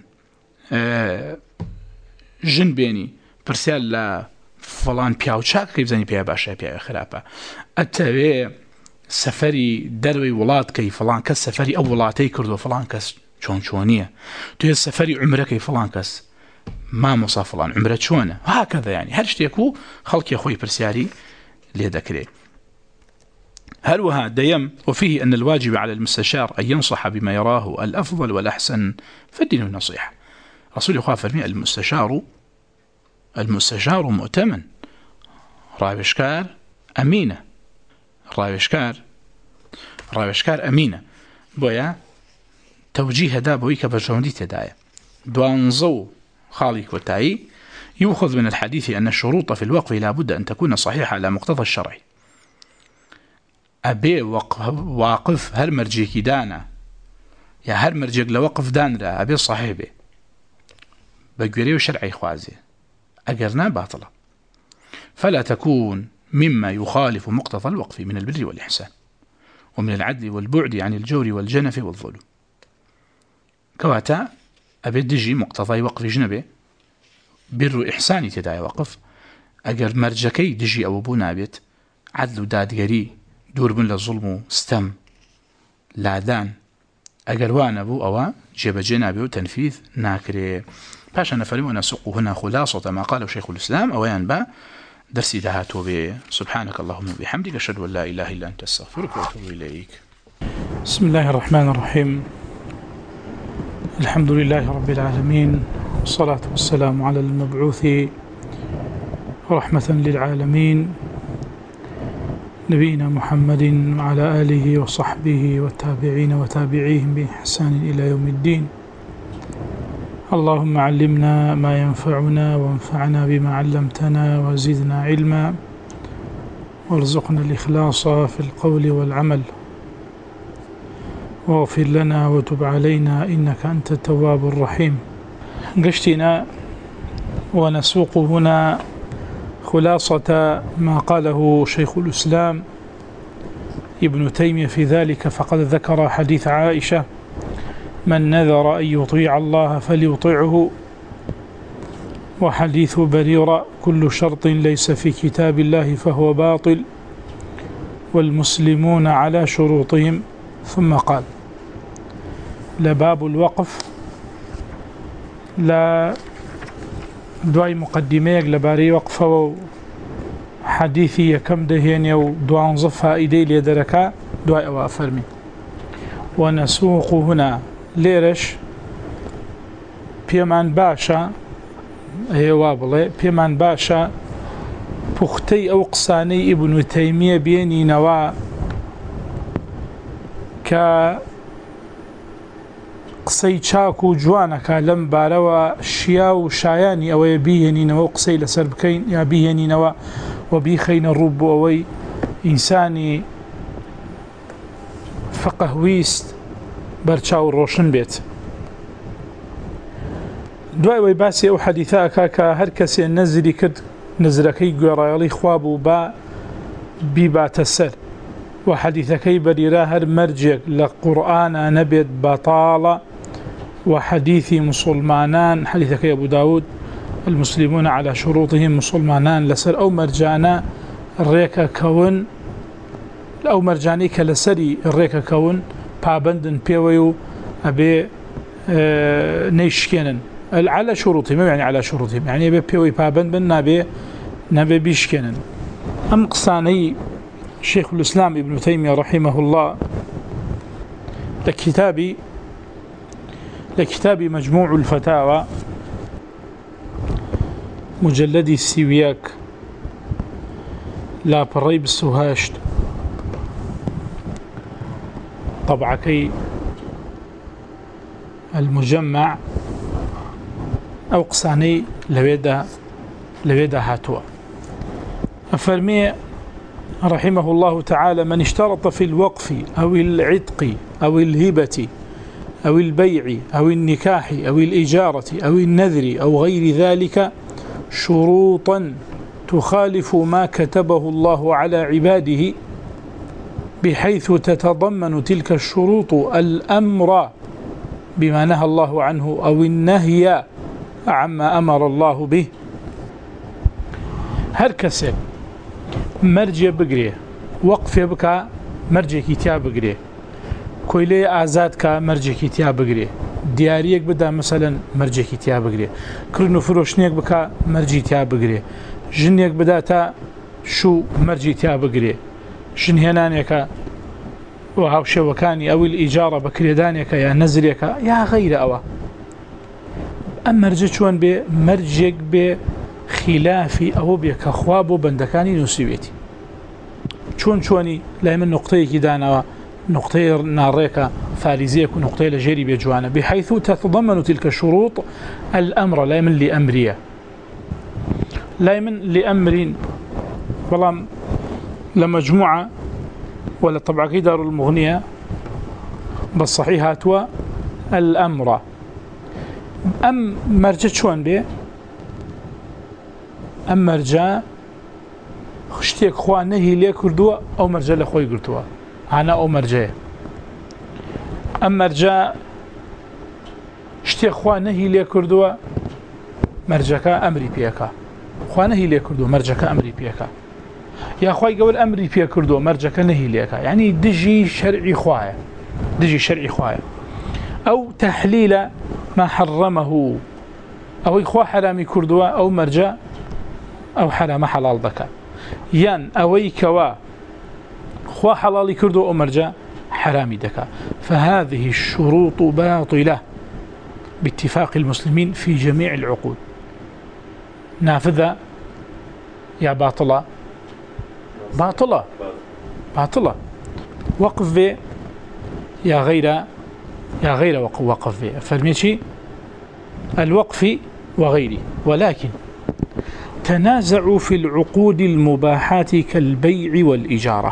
جنبيني برسال لا فلان بياوشاك كيف زاني بيا باشا بيا خرابة أتوي سفري دروي ولاد كي فلان كس سفري أو ولاتي كردو فلان كس شونية توي سفري عمره كي فلان كس ما مصافلان عمره شونه وهكذا يعني هل اشتيكو خلق يا أخوي برسياري ليذكره هل وها ديم وفيه أن الواجب على المستشار أن ينصح بما يراه الأفضل والأحسن فالدين النصيحة رسول الله فرمي المستشار مؤتمن رايشكار أمينة رايشكار أمينة بويا توجيه دا بويك برجوندي تدايا دوانزو خالق وتاي يؤخذ من الحديث أن الشروط في الوقف لا بد أن تكون صحيحة على مقتضى الشرع أبي واقف هر مرجيكي دانا يا هر مرجيك لوقف دان را أبي صحيبه بقري وشرعي خوازي أقرنا باطلة فلا تكون مما يخالف مقتضى الوقف من البر والإحسان ومن العدل والبعد عن الجور والجنف والظلم كواتا أبي دجي مقتضى وقف جنبه بر و إحساني تداي وقف أجر مرجكي دجي أو بو نابت عدل دادگري دور من لظلم ستم لادان أجر وانا بو أو جب جنابه وتنفيذ ناكري باش أنا فريم ونسوق هنا خلاصة ما قاله شيخ الإسلام أويان با درسي دهاتو به سبحانك اللهم وبحمدك أشهد أن لا إله إلا أنت أستغفرك وأتوب إليك. بسم الله الرحمن الرحيم. الحمد لله رب العالمين والصلاة والسلام على المبعوث رحمة للعالمين نبينا محمد وعلى آله وصحبه والتابعين وتابعيهم بإحسان إلى يوم الدين. اللهم علمنا ما ينفعنا وانفعنا بما علمتنا وزدنا علما وارزقنا الإخلاص في القول والعمل واغفر لنا وتب علينا إنك أنت التواب الرحيم. قشتنا ونسوق هنا خلاصة ما قاله شيخ الإسلام ابن تيمية في ذلك، فقد ذكر حديث عائشة: من نذر أن يطيع الله فليطيعه، وحديث بريرة: كل شرط ليس في كتاب الله فهو باطل، والمسلمون على شروطهم. ثم قال: لباب الوقف لا دواي مقدميك لباري وقفه حديثي يكم دهيني ودوان ظفها إيدي ليدركا دواي أو أفرمي. ونسوق هنا ليرش بيمان باشا وابلي بيمان باشا بختي أو قصاني ابن تيمية بيني نوا قسەی چاک و جوانەکە لەم بارەوە شیا و شایانی ئەوەیە بیهێنینەوە قسەی لەسەر بکەین یا بیهێنینەوە و بیخەینە ڕوو بۆ ئەوەی ئینسانی فقەهویست بەرچاو ڕۆشن بێت. دوای ئەوەی باسی ئەو حەدیثەکە کە هەر کەسێ نەزری کرد نزرەکەی گوێڕایەڵی خوا بوو با بیباتە سەر، و حەدیثەکەی بەریرا هەر مەرجێک لە قورئانە نەبێت بەتاڵە، وحديث مسلمانان حديثك يا أبو داود: المسلمون على شروطهم، مسلمانان لسر أو مرجانا الريكا كون أو مرجانيك لسري الريكا كون بابندن بيويو أبي نيشكينن على شروطهم، يعني على شروطهم يعني أبي بيوي بابندن نبي بيشكينن. أم قصاني شيخ الإسلام ابن تيمية رحمه الله لكتاب مجموع الفتاوى مجلدي السيوياك لا بريب السهاشت طبعكي المجمع أو قصاني لويدا هاتوا. أفرمي رحمه الله تعالى: من اشترط في الوقف أو العتق أو الهبة أو البيع أو النكاح أو الإجارة أو النذر أو غير ذلك شروطا تخالف ما كتبه الله على عباده، بحيث تتضمن تلك الشروط الأمر بما نهى الله عنه أو النهي عما أمر الله به، هركسه مرجع بقريه، وقف بك مرجع كتاب بقريه، كويلي آزاد كا مرجع كتاب بقريه، دياريك بدا مثلا مرجع كتاب بقريه، كرنو فروشنيك بك مرجع كتاب بقريه، جنيك بدا تا شو مرجع كتاب بقريه، جنهنانيك وهاو شوكاني أو الإجارة بكريدانيك يا نزريك يا غير أوا. أما مرجع شوان بمرجع بخلافي أو بكخواب بندكاني نسيبيتي شوني لا من نقطة كدانا نقطة ناريكا فارزيك ونقطة لجيري بجوانا، بحيث تتضمن تلك الشروط الأمر لا من لأمرية لا من لأمر والله لمجموعة ولا طبعا دار المغنية بالصحيحات والأمر. أم مرجع شوان بيه أم مرجع خشتيك خوان نهي ليه كردوا أو مرجع لخوي قرتوا أنا أو مرجع. أم مرجع شتيك خوان نهي ليه كردوا مرجك أمري بيكا خوا نهي لي كردو مرجك أمري بيكا يا أخوي قول أمري بيكا كردو مرجك نهي ليكا يعني دجي شرعي خوايا دجي شرعي خوايا أو تحليل ما حرمه أو إخوة حرامي كردوا أو مرجع أو حرام حلال ذكا ين أو كوا خوا حلالي كردوا أو مرجع حرامي ذكا فهذه الشروط باطلة باتفاق المسلمين في جميع العقود نافذة يا باطلة باطلة باطلة وقف به يا غير وقف به فرميشي الوقف وغيره ولكن تنازعوا في العقود المباحات كالبيع والإجارة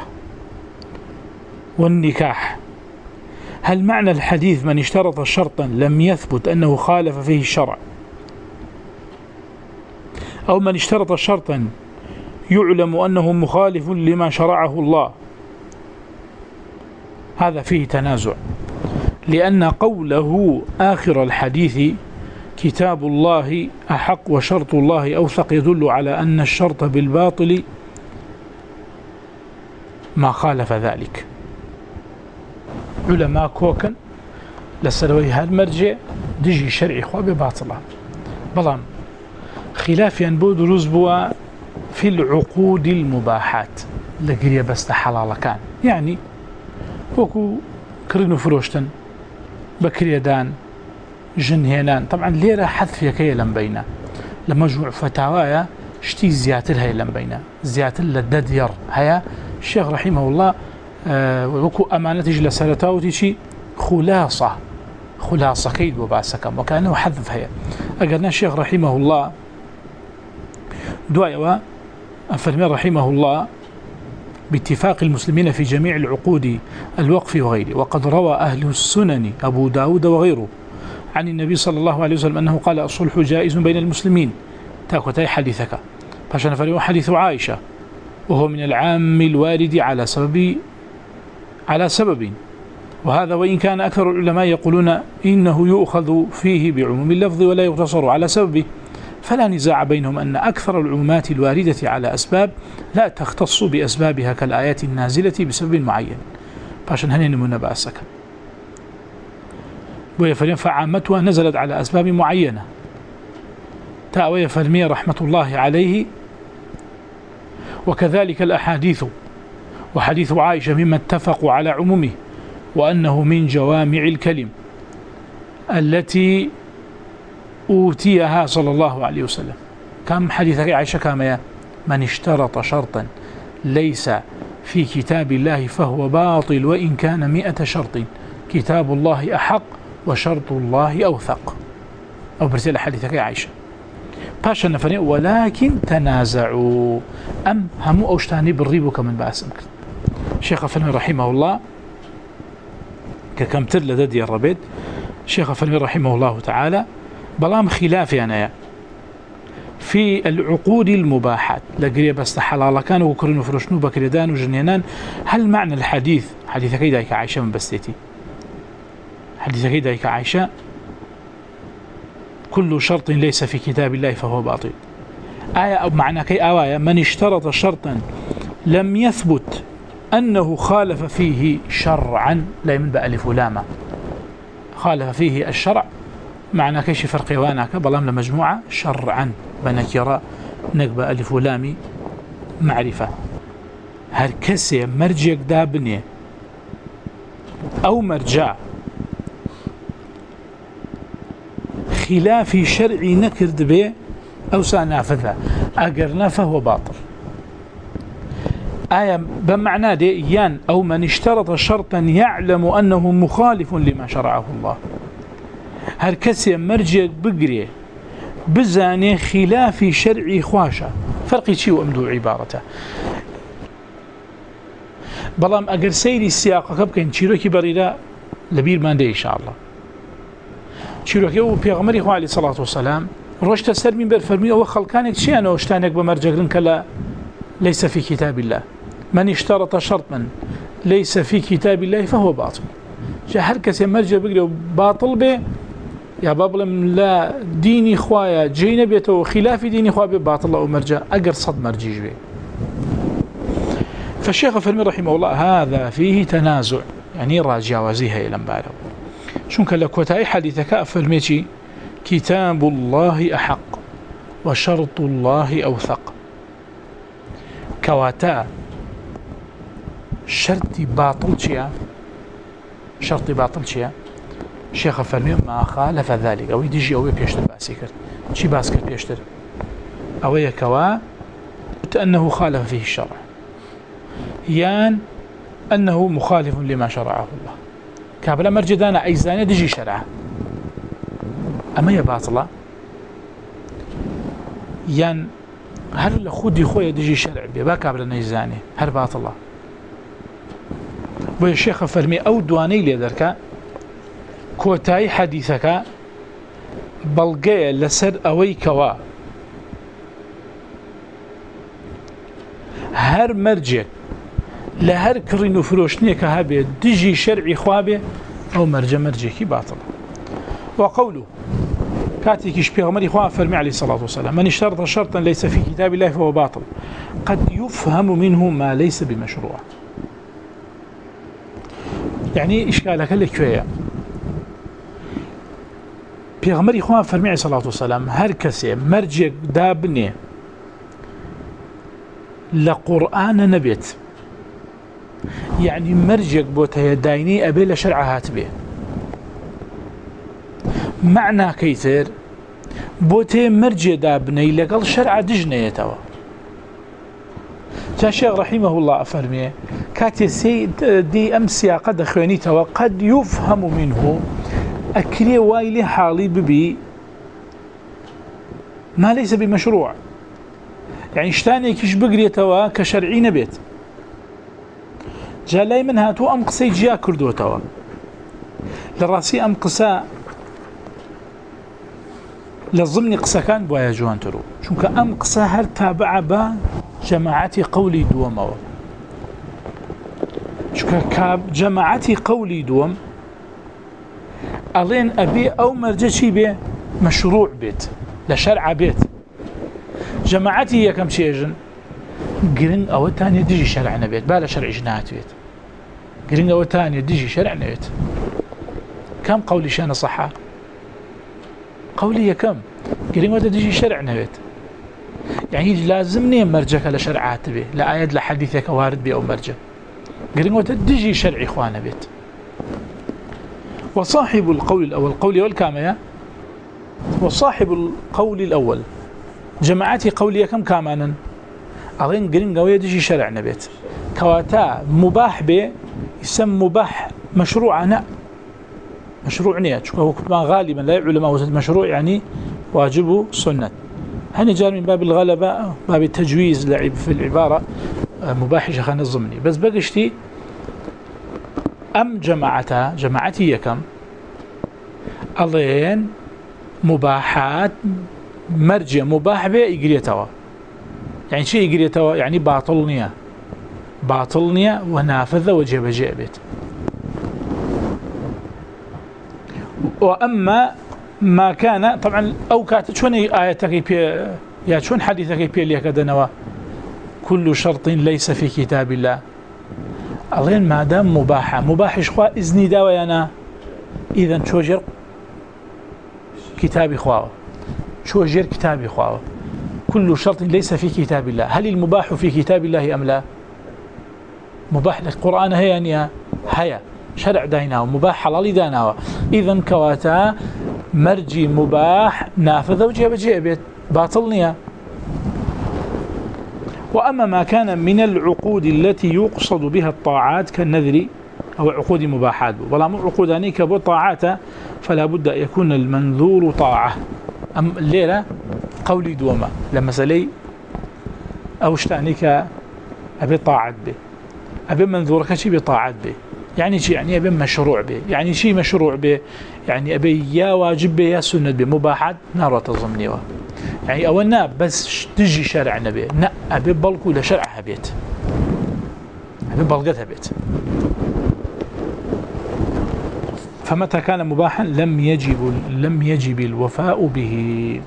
والنكاح هل معنى الحديث من اشترط شرطا لم يثبت أنه خالف فيه الشرع أو من اشترط شرطا يعلم أنه مخالف لما شرعه الله هذا فيه تنازع لأن قوله آخر الحديث كتاب الله أحق وشرط الله أوثق يدل على أن الشرط بالباطل ما خالف ذلك علماء كوكن لسلوي هالمرجع دجي شرعي خواب باطلة بلام خلافيا بود رزبوا في العقود المباحات لقرية بس حلال كان يعني وكو كرنو فروشتن بكريدان جنهينان طبعا ليرة حذف يكي لم بينا لمجموع فتاوايا شتي زياتر هاي لم بينا زياتر للددير هيا الشيخ رحمه الله وكو أمانتج لسالتاوتي شي خلاصة كيد وباسكم وكأنه حذف هيا أقلنا الشيخ رحمه الله دعوة فرمي رحمه الله باتفاق المسلمين في جميع العقود الوقف وغيره وقد روى أهل السنن أبو داود وغيره عن النبي صلى الله عليه وسلم أنه قال الصلح جائز بين المسلمين تاكوتاي حديثك فاشان فريو حديث عائشة وهو من العام الوارد على سبب وهذا وإن كان أكثر العلماء يقولون إنه يؤخذ فيه بعموم اللفظ ولا يقتصر على سببه فلا نزاع بينهم أن أكثر العمومات الواردة على أسباب لا تختص بأسبابها كالآيات النازلة بسبب معين فاشان هنين منبأسك ويفرمي فعامتها نزلت على أسباب معينة تأوي فرمي رحمة الله عليه وكذلك الأحاديث وحديث عائشة مما اتفقوا على عمومه وأنه من جوامع الكلم التي أوتيها صلى الله عليه وسلم كم حديث عائشة كما من اشترط شرطا ليس في كتاب الله فهو باطل وإن كان 100 شرط كتاب الله أحق وشرط الله أوثق أو برسالة حديثك عائشة باشا نفرين ولكن تنازعوا أم همو أوشتاني بالريبو كمن بأسمك شيخ فلمي رحمه الله ككمتر لددي الربيد شيخ فلمي رحمه الله تعالى بلام خلافي أنا في العقود المباحات لقرية بس حلال كانوا وكرنوا فرشنوا بكريدان وجنينان هل معنى الحديث حديث كيدايك عائشة من بستيتي حديث كيدايك عائشة كل شرط ليس في كتاب الله فهو باطل آية أو معنى كي آية من اشترط شرطا لم يثبت أنه خالف فيه شرعا لا ينبأ ألف لاما خالف فيه الشرع معنى كيش فرق واناك بلام لمجموعة شرعا بنكرة نقبأ ألف لامي معرفة هركسي مرجع دابني أو مرجع خلاف شرعي نكرد به أو سنافذها أقرنا فهو باطل آية بمعنى دي يان أو من اشترط شرطا يعلم أنه مخالف لما شرعه الله هركسي مرجع بقري بزاني خلاف شرعي خواشا فرقي شيء وأمدو عبارته بلام أقر سيري السياق كبكين شيروكي بريدا لبير ماندي إن شاء الله شيروكي وبيغمري خواه عليه الصلاة والسلام رشت السر من برفرمي وخلقانك شيئا واشتانك بمرجع كلا ليس في كتاب الله من اشترط شرطا ليس في كتاب الله فهو باطل هركسي مرجع بقري باطل به يا بابلم لا ديني خوايا جينا بيته خلاف ديني خوايا باطل الله ومرجع أقر صد مرجيج به. فالشيخ فرمي رحمه الله هذا فيه تنازع يعني راجع وزيها إلى مباله شنك لكوتاي حديثك أفرميتي كتاب الله أحق وشرط الله أوثق كواتا شرطي باطل شيئا شرطي باطل شيئا شيخ فرمي ما خالف ذلك أو يديجي أو يبيشتر باسكر شي باسكر بيشتر أو يكوا أنه خالف فيه الشرع يان أنه مخالف لما شرعه الله كابلا مرجدانا أيزاني ديجي شرعه أما هي باطلة يان هل خودي خويا ديجي شرع بي كابلا نيزاني هل باطلة والشيخ فرمي أو دواني لذلك كوتاي حديثك بلغي لسر أوي كوا هر مرجع لهر كرين وفروشنيك هابي دجي شرعي خوابي أو مرجعكي باطل. وقوله كاتيكيش بيغمري خواب فرمي عليه الصلاة والسلام من اشترط شرطا ليس في كتاب الله فهو باطل قد يفهم منه ما ليس بمشروع. يعني إشكالك لك فيها بيغمري خواب فرمي عليه الصلاة والسلام هر كسي مرجع دابني لقرآن نبيت يعني مرجع بوتها دايني أبي لشرع هاتبه معنى كيتر بوتها مرجع دابني لقل شرع دجنيتوا تشيخ رحمه الله أفرميه كاتي سيد دي أمسي قد خيانيتوا قد يفهم منه أكري وايلي حالي ببي ما ليس بمشروع يعني اشتاني كيش بقريتوا كشرعي نبيت جالاي من هاتو أم قصي جيا كردوتوا لراسي أم قصا لظمني قصا كان بوايا جوان ترو شونك أم قصا هل تابع با جماعتي قولي دوم شونك جماعتي قولي دوم ألين أبي أو مرجشي بي مشروع بيت لشرع بيت جماعتي هي كم شيء قرن أو تاني ديجي شرعنا بيت بالا شرع جنات بيت قرن أو تاني ديجي شرعنا بيت كم قولي شانا صحة قولي كم قرن أو ديجي شرعنا بيت يعني لازمني مرجك لشرعات به لا آيات لحديثك وارد بي أو مرجع قرن أو ديجي شرع إخوانا بيت. وصاحب القول الأول قولي والكامية وصاحب القول الأول جماعتي قولي كم كامانا أغين قرين قوية ديجي شرعنا بيت كواتا مباح به يسمى مباح مشروعنا مشروع نية غالبا لا علماء المشروع يعني واجب سنة هني جار من باب الغلبة باب التجويز لعب في العبارة مباح شخان الضمني بس بقشتي أم جماعتي يكم أغين مباحات مرجع مباح به يقريتوا يعني شيء يقريتوا يعني باطلنية ونافذ وجب جابت. وأما ما كان طبعا أو كانت شون آياتك يا شون حديثك اللي كدنوا كل شرط ليس في كتاب الله أظن ما دام مباح إخوة إذني داوينا إذن شوجر كتاب إخوة شوجر كتاب إخوة كل شرط ليس في كتاب الله هل المباح في كتاب الله أم لا؟ مباح للقرآن هي شرع دايناه مباح حلال دايناه إذن كواتا مرجي مباح نافذ وجيب باطلنيا. وأما ما كان من العقود التي يقصد بها الطاعات كالنذر أو عقود مباحات ولا عقوداني كبطاعات فلا بد أن يكون المنذور طاعة أم الليلة قولي دوما لما سلي أو اشتعنيك أبي طاعت به أبي منذورك شيء بطاعت به يعني شيء يعني أبي مشروع به يعني شيء مشروع به يعني أبي يا واجب به يا سنة به مباحات نار تظمنيها يعني أولنا بس تجي شرع نبي لا أبي بلقوا لشرعها بيت أبي بلقتها بيت. فمتى كان مباحا لم يجب الوفاء به.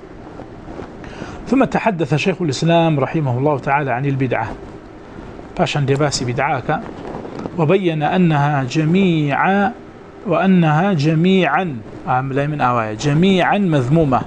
ثم تحدث شيخ الإسلام رحمه الله تعالى عن البدعة باشان دباسي بدعاك، وبين أنها جميعا من آوايا جميعا مذمومة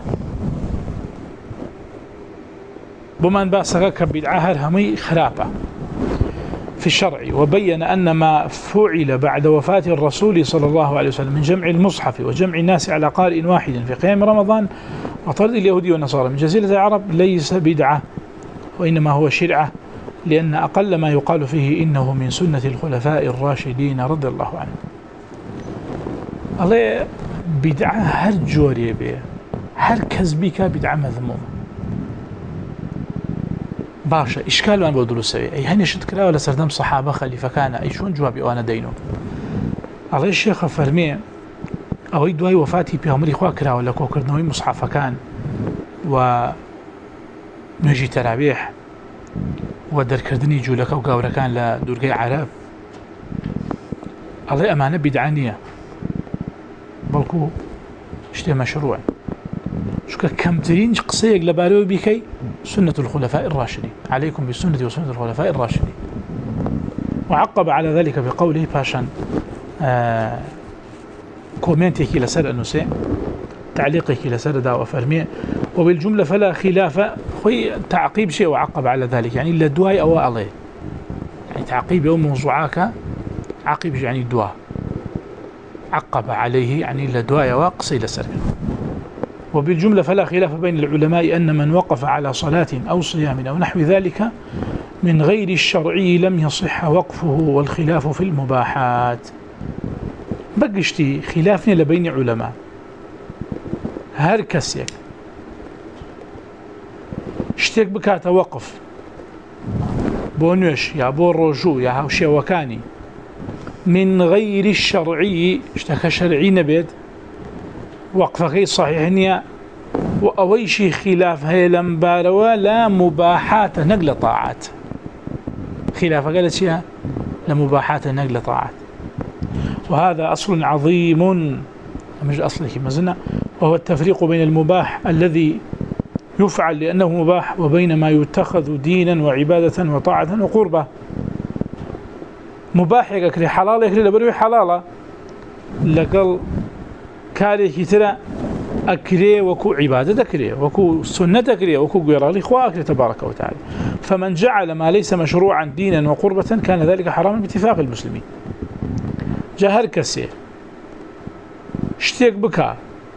بمن باسك كبدعة هرهمي خرابة في الشرع. وبين أن ما فعل بعد وفاة الرسول صلى الله عليه وسلم من جمع المصحف وجمع الناس على قارئ واحد في قيام رمضان وطرد اليهودي والنصارى من جزيرة العرب ليس بدعة، وإنما هو شرعة، لأن أقل ما يقال فيه إنه من سنة الخلفاء الراشدين رضي الله عنهم. الله بدعة هر جوري به هر كذبك بدعة مذمومة باشا. إشكال وان بودلو سوي أي هني شتكرا ولا سردم صحابة خليفة كان أي شون جوابي وأنا دينه. الله الشيخ فرمي أو يدوي وفاتي بيامري خوا كرا ولا كوكرنوي مصحف كان ونجي ترابيح ودركردني جولك أو قاورا كان لدورقي عرب. الله أمانة بدعانية بلكو اشتي مشروع شكا كمترين قصيق لباريو بكي سنة الخلفاء الراشدين، عليكم بسنة وسنة الخلفاء الراشدين. وعقب على ذلك بقوله باشان كومنتك لسر النساء تعليقك لسر دعوة فرمية. وبالجملة فلا خلاف خوي تعقيب شيء وعقب على ذلك يعني إلا الدواء أو الله يعني تعقيب يوم موضوعك عقيب يعني الدواء عقب عليه يعني إلا الدواء وقصي لسر. وبالجملة فلا خلاف بين العلماء أن من وقف على صلاة أو صيام أو نحو ذلك من غير الشرعي لم يصح وقفه، والخلاف في المباحات. بقشتي خلافني لبين علماء هر كسيك اشتيك بكاتا وقف بونيش يا بو الرجوع يا هاوشي وكاني من غير الشرعي اشتك شرعي نبيت وقفك صحيح نيا وأويشي خلاف هي لمباروا لا مباحات نقل طاعات. خلاف قالت شيئا لمباحات نقل طاعات، وهذا أصل عظيم مش أصله مزنا، وهو التفريق بين المباح الذي يفعل لأنه مباح وبين ما يتخذ دينا وعبادة وطاعة وقربة. مباح يكري حلال يكري لبروي حلالة لقل كاري كتيرا أكري وكو عبادة أكري وكو سنة أكري وكو قيرا لإخوة أكري تبارك وتعالى. فمن جعل ما ليس مشروعا دينا وقربة كان ذلك حراما باتفاق المسلمين. جهر كسي اشتيك بكا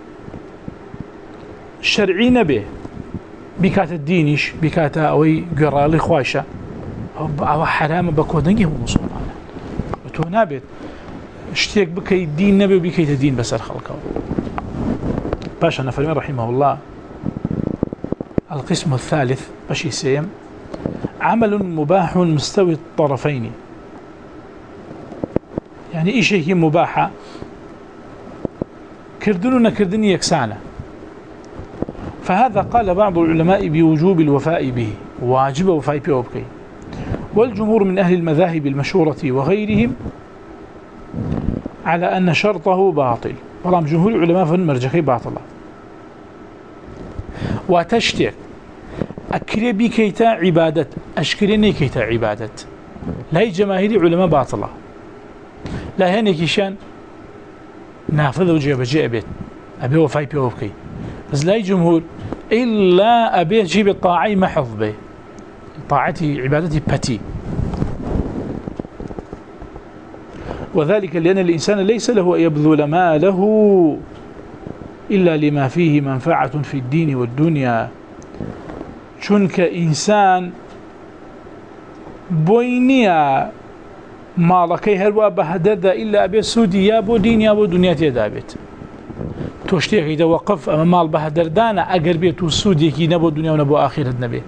شرعي نبي بكات الدينيش بكات أوي قيرا لإخواشا أو حرام بكودنجي هو مسلمان وتو نابت اشتيك بكي الدين نبي وبكي الدين بسر خلقه. باشا نفرمي رحمه الله القسم الثالث بشي سيم عمل مباح مستوي الطرفين، يعني إيش هي مباحة كردننا كردني يكسانة. فهذا قال بعض العلماء بوجوب الوفاء به واجب وفاء به وبكي، والجمهور من أهل المذاهب المشهورة وغيرهم على أن شرطه باطل، برام جمهور العلماء فن مرجخي باطلة. وتشتك أكري كيتا عبادة أشكريني كيتا عبادة لا جماهير علماء باطلة، لا هني كيشان نافذ وجيب جيء بيت أبي وفاي بي وفكي، بس لا جمهور إلا أبي جيب الطاعي محض به طاعتي عبادتي بتي. وذلك لأن الإنسان ليس له أن يبذل ماله إلا لما فيه منفعة في الدين والدنيا. چونك إنسان بوينيا مالكي هروا بهدد إلا أبي سودي يا بو دين يا بو دنيا تيدابت توشتيك إذا وقف أما مال بهدر دانا أقر بيتو سودي كي نبو دنيا ونبو آخرة نبي.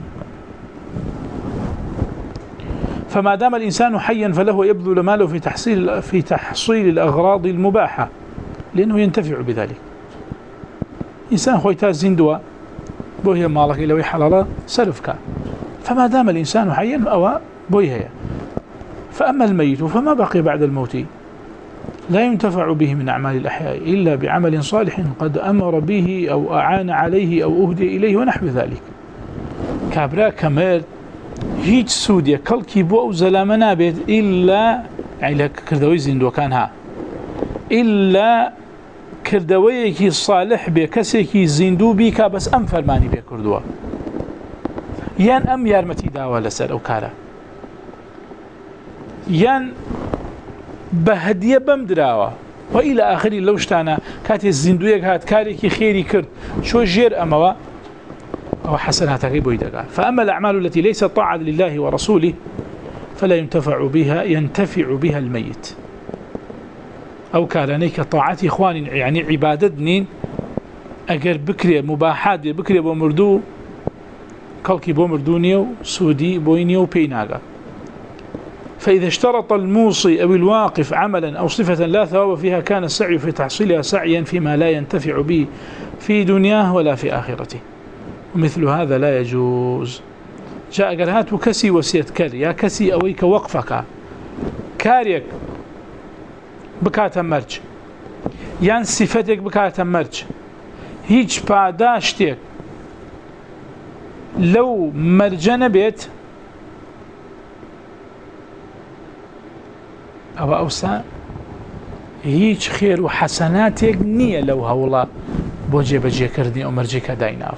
فما دام الإنسان حيا فله يبذل ماله في تحصيل الأغراض المباحة لأنه ينتفع بذلك. إنسان خويتا زندوا بوهي مالك إلوي حلالا سلفك، فما دام الإنسان حيا أو بوهي. فأما الميت فما بقي بعد الموت لا ينتفع به من أعمال الأحياء إلا بعمل صالح قد أمر به أو أعان عليه أو أهدي إليه ونحو ذلك. كابرا كمال هيج سودية كالكي بو أو زلامة نابت إلا يعني لك كردوي زندو كانها إلا كردويكي صالح بكسيكي زندو بيكا بس أم فرماني بكردوا يان أم يارمتي داوة لسر أو كارا يان بهدية بمدراوة وإلى آخره لو اشتانا كاتي الزندويك هات كاريكي خيري كرد شو جير أموا أو حسنات غيبو يدقى. فأما الأعمال التي ليست طاعة لله ورسوله فلا ينتفع بها الميت أو كالانيك طاعتي إخواني يعني عبادتني أجر بكري مباحات بكري بمردو كالكي بمردونيو سودي بوينيو بيناغا. فإذا اشترط الموصي أو الواقف عملا أو صفة لا ثواب فيها كان السعي في تحصيلها سعيا فيما لا ينتفع به في دنياه ولا في آخرته، ومثل هذا لا يجوز. جاء قرهات كسي وسيت كر يا كسي أويك وقفك كاريك بكاتا مرج يان صفتك بكاتا مرج هيج پاداشتك لو مرجن بيت أو أوسا هيج خير وحسناتك نية لو هولا بوجه بجي كردني أو مرجي كدايناو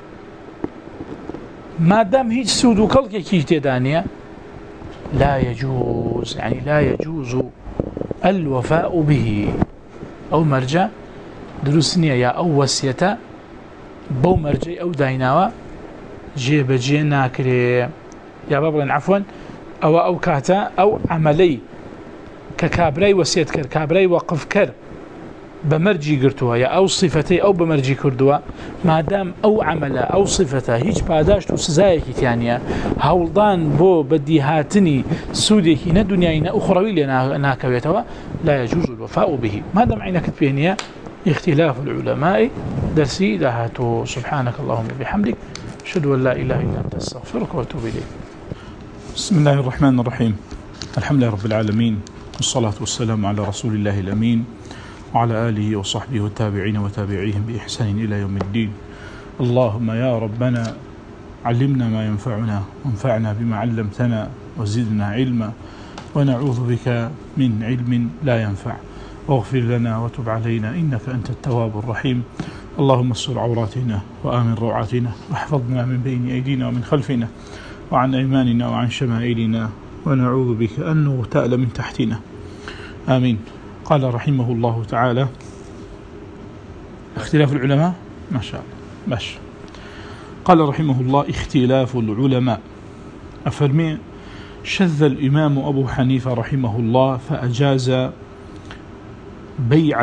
ما دام هيج سود وكلك كيشتي دانية لا يجوز، يعني لا يجوز الوفاء به أو مرجع دروسنية يا أو وسيتا بو مرجي أو دايناوا جيب جي ناكري يا بابا عفوا أو كاتا أو عملي ككابري وسيت كر كابري وقف كر بمرجي قرتوها يا أو صفتي أو بمرجي كردوها ما دام أو عمله أو صفته هيج باداشت وسزايكي تانية هولدان بو بدي هاتني سوديكي نا دنياي نا أخروي لنا كويتوا لا يجوز الوفاء به. ما دام عينك تبينيا اختلاف العلماء درسي دهاتو. سبحانك اللهم وبحمدك أشهد أن لا إله إلا أنت أستغفرك وأتوب إليك. بسم الله الرحمن الرحيم. الحمد لله رب العالمين والصلاة والسلام على رسول الله الأمين وعلى آله وصحبه والتابعين وتابعيهم بإحسان إلى يوم الدين. اللهم يا ربنا علمنا ما ينفعنا وانفعنا بما علمتنا وزدنا علما ونعوذ بك من علم لا ينفع واغفر لنا وتب علينا إنك أنت التواب الرحيم. اللهم استر عوراتنا وآمن روعاتنا واحفظنا من بين أيدينا ومن خلفنا وعن أيماننا وعن شمائلنا ونعوذ بك أن نغتال من تحتنا. آمين. قال رحمه الله تعالى اختلاف العلماء ما شاء الله ماشي. قال رحمه الله اختلاف العلماء. أفرمي شذ الإمام أبو حنيفة رحمه الله فأجاز بيع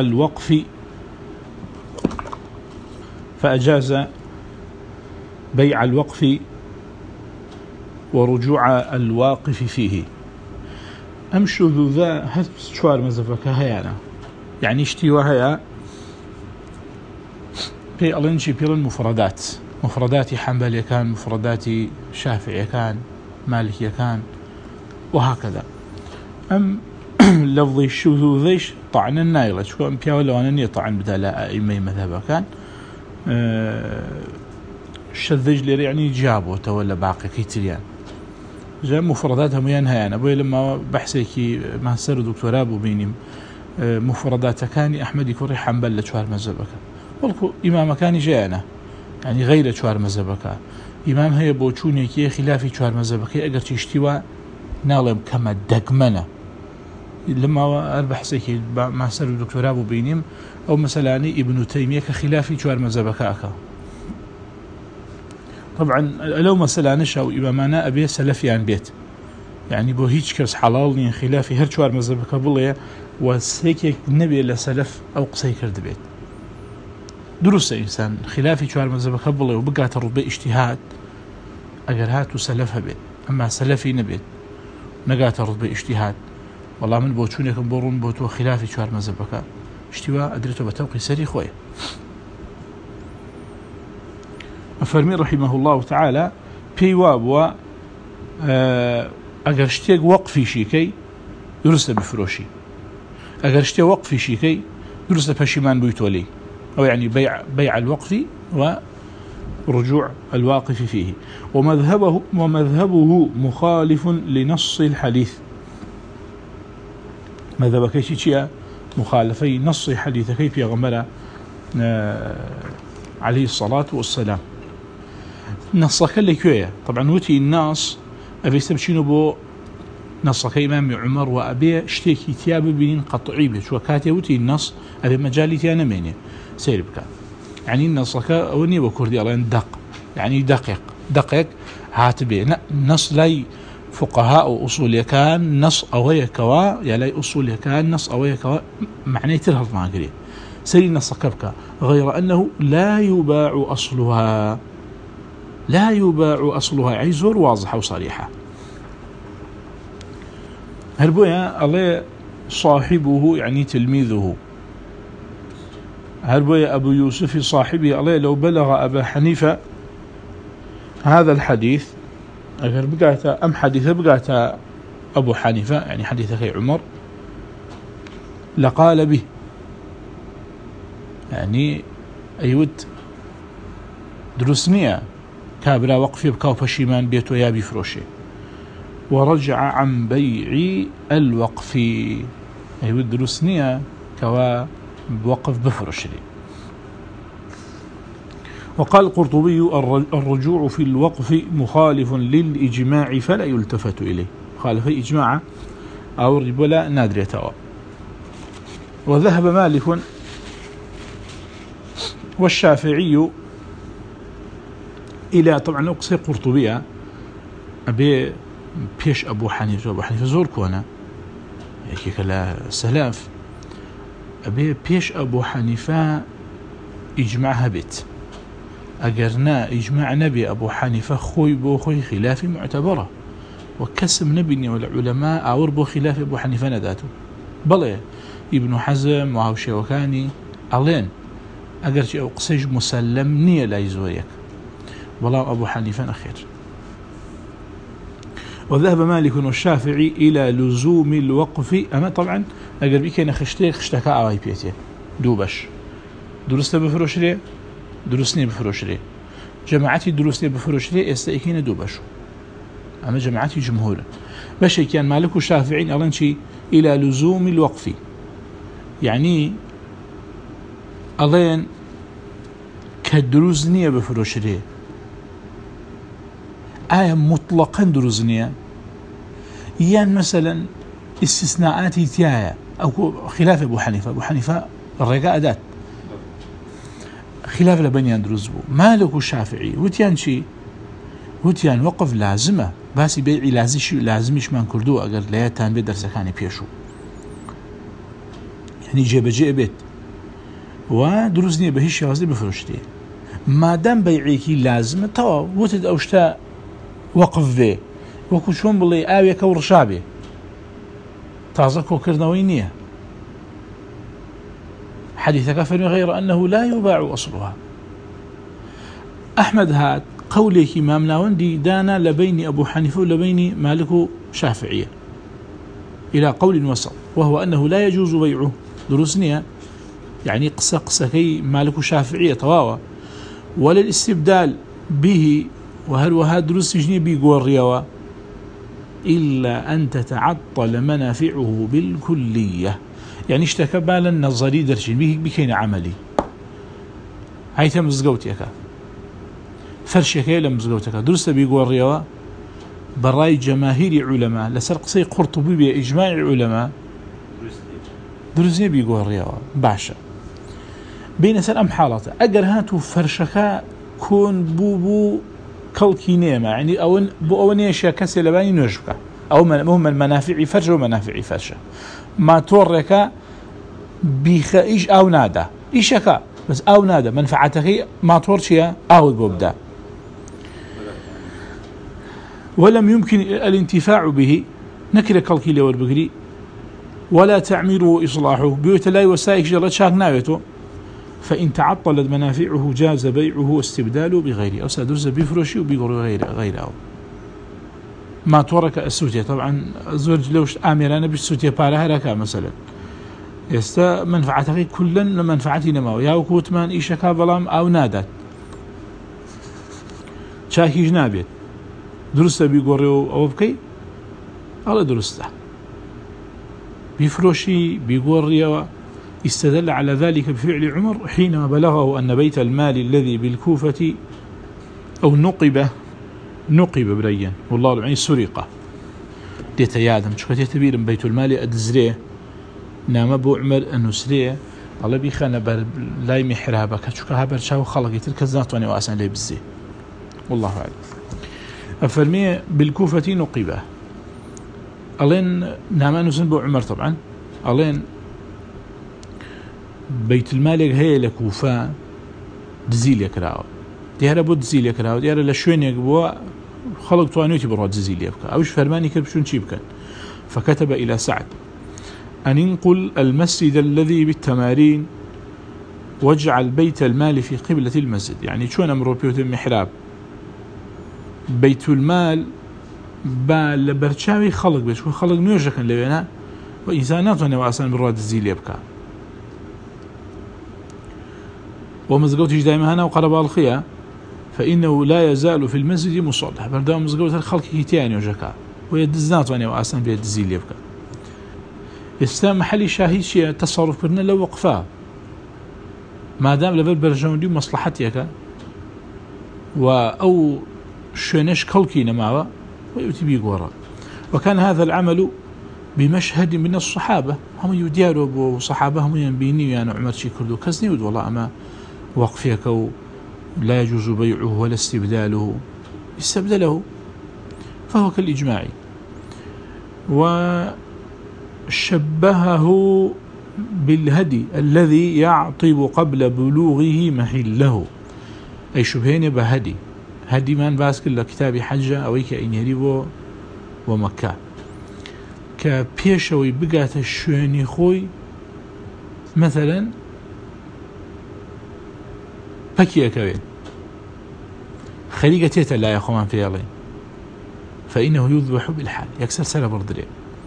الوقف ورجوع الواقف فيه. أمشو ذا هل شوار مزفك هيانا يعني اشتوى هيا في ألنشي بيرن مفردات حنبلي كان مفردات شافعي كان مالكي كان وهكذا. أم لفظي الشذوذيش طعن النايلة شو أم بيا ولا أنني طعن بدلا أئمة مذهبه كان الشذج لي يعني جابه تولى باقي كيتريان جاء مفرداتها ميان هيانا بوي لما بحثي ماستر دكتوراه أبو بينيم مفردات كان أحمد يكوري حنبل لشوار مذهبك والكو إمام كان جاءنا يعني غير شوار مذهبك إمام هي بوچوني كي خلافي شوار مذهبك أجر تشتوى نالم كما دقمنا لما البحثي ماستر دكتوراه أبو بينيم أو مثلا ابن تيمية كخلافي شوار مذهبك أكا. طبعا لو مثلا نشأ إمامنا أبي سلفي عن بيت يعني بو هيج كرس حلال خلافي هر شوار مذهبك بليه وسيك نبي لسلف أو قصي كرد بيت درس إنسان خلافي شوار مذهبك بليه وبقات الربي اجتهاد أجر هات وسلفها بيت أما سلفي نبيت نقات الربي اجتهاد والله من بوتشونيكم بورون بوتو خلافي شوار مذهبك اشتواء أدريته بتوقي سري خوي. أفرمي رحمه الله تعالى بيواب و أجر اشتيق وقفي شيكي يرسل بفروشي أجر شتى وقف شيء درس فشيمان بيتولي أو يعني بيع الوقف ورجوع الواقف فيه. ومذهبه مخالف لنص الحديث. مذهب كيش شيء مخالفي نص حديث كيف يغمر عليه الصلاة والسلام. نصك اللي كويه طبعا وتي الناس أبي يستبشينوا بو نصك إمام عمر وأبي اشتكي تياب بين قطعي بيش وكاتي وتي النص أبي مجالي تيانا ميني سير بك يعني النصك أوني وكردي الله دق يعني دقيق هاتبي نص لاي فقهاء وأصول كان نص أوي كوا يا لاي أصول كان نص أوي كوا معناه ترهض ما قري سير نصك بك غير أنه لا يباع أصلها يعني زور واضحة وصريحة. هربويا الله صاحبه يعني تلميذه هربويا أبو يوسف صاحبه الله لو بلغ أبا حنيفة هذا الحديث أجر بقاته أم حديثه بقاته أبو حنيفة يعني حديث أخي عمر لقال به يعني أيود دروسنية كابرا وقفي بكاو فشيمان بيتو يا بفروشي ورجع عن بيع الوقف أيود دروسنية كوا بوقف بفروشي. وقال القرطبي الرجوع في الوقف مخالف للإجماع فلا يلتفت إليه. خالف إجماع أو ربلا نادر يتوى. وذهب مالك والشافعي إلى طبعا أقصي قرطبية أبي بيش أبو حنيفة زور كونا يكي كلا سلاف أبي بيش أبو حنيفة إجماعها بيت أجرنا إجماع نبي أبو حنيفة خوي بو خوي خلاف معتبرة وكسم نبني والعلماء أور بو خلاف أبو حنيفة نداته بلى ابن حزم وهوشي وكاني ألين أجرتي أو قصيج مسلم نية لا يزويك والله أبو حنيفة أخير. وذهب مالك والشافعي إلى لزوم الوقف أما طبعا أجر بيك أنا خشتك أواي بيتي دوبش درست بفروشري درسني بفروشري جماعتي درسني بفروشري استيكين دوبش أما جماعتي جمهور باش كان مالك والشافعي ألين شيء إلى لزوم الوقف يعني ألين كدروزنية بفروشري آية مطلقا دروزنية يعني مثلا استثناءات تيايا أو خلاف أبو حنيفة الرقاء دات خلاف لبنيان دروزبو. مالك والشافعي وتيان شي وتيان وقف لازمة باسي بيعي لازمش من كردو أقر ليتان بدرس كاني بيشو يعني جيب بيت ودروزنية بهيش شوازي بفروشتي ما دام بيعيكي لازمة توا وتد أوشتا وقف به وكو شون بلي آوية كورشابي تازكو كرنوينية حديثك فرمي غير أنه لا يباع أصلها. أحمد هات قولك إمامنا وندي دانا لبين أبو حنيفة ولبين مالك شافعية إلى قول وسط وهو أنه لا يجوز بيعه دروسنية يعني قصة كي مالك شافعية طواوة ولا الاستبدال به وهل وهذا دروس جنيه بيقول ريوا إلا أن تتعطل منافعه بالكلية يعني اشتكى بالا نظري درشين بكين عملي هاي تمزقوتك فرشك لمزقوتك دروس بيقول ريوا براي جماهير علماء لسرق سي قرطبي بإجماع علماء دروسني بيقول ريوا باشا بين سلام حالته أجر هاتو فرشك كون بوبو كالكينيما يعني أو نيشة كسي لباني نجبك أو مهم المنافع فرشة ومنافع فرشة ما تورك بيخ أو نادا إيشك بس أو نادا منفعتك ما تورشيا أو بوبدا ولم يمكن الانتفاع به نكر كالكيلي والبقري ولا تعميره وإصلاحه بيوت لا وسائك جلت شاك ناويته فإن تعطلت منافعه جاز بيعه واستبداله بغيره أو سادرز بفروشي وبيقول غيره ما تورك السوتية طبعا زوج لوش آمرانة بالسوتية بارها لك مثلا ئێستا منفعەتەکەی كلن لە منفعەتی نەماوە یا وەکوتمان ئیشەکە بەڵام ئاو نادات چاکیش نابێت دروستە بیگۆڕێ و ئەوە بکەی ئەڵێ دروستە بفروشي بيقول استدل على ذلك بفعل عمر حينما بلغه أن بيت المال الذي بالكوفة أو نقب بريا والله العين سرقة ديت يادم شو كتير بيت المال أدزريه نام أبو عمر أنه سريه الله بيخنا لا يمحرابك شو كهبر شاو خلق تلك الزات وأنا واسن لي بزي والله أعلم أفرمي بالكوفة نقبه ألين نعم نزل بو عمر طبعا ألين بيت المال هي لكوفة دزيل يكراو ديارة بو دزيل يكراو ديارة لشوين يكبوا خلق توانيوتي بروا دزيل يبكى أوش فرماني كربشون شيبكا فكتب إلى سعد أن انقل المسجد الذي بالتمارين واجعل بيت المال في قبلة المسجد يعني شون أمر بيوت المحراب بيت المال با لبرچاوی خلق بێت خلق نوێژەکەن لەوێنە و ئینسان ناتوانێت ئاسان بڕات دزی لێ بکە ومزگەوتیش دائما هەنا و قەرەباڵخیە فإنه لا يزال في المسجد مصلى بەردەوام مزگەوت هەر خەڵکی تیا نوێژەکە و دز ناتوانێت ئاسان بێت دزی لێ بکە ئێستا محلی شاهید چیە تەسەڕوفکردنە لە وەقفە مادام لەبەر بەرژەوەندی و مەسلحەتێکە و ئەو شوێنەش کەڵکی نەماوە ويؤتي بيقورا وكان هذا العمل بمشهد من الصحابة هم يديروا بصحابة هم ينبيني يعني عمر شي كردو كزني ود والله أما وقفيك لا يجوز بيعه ولا استبداله استبدله فهو كالإجماع وشبهه بالهدي الذي يعطب قبل بلوغه محله أي شبهين بهدي هدي من باسكل لكتاب حجة أو كأنيري ومكة كبيشوي بقات الشوني خوي مثلا بكي كوين خليقة لا يخوان في يالين فإنه يذبح بالحال يكسر سنة بردري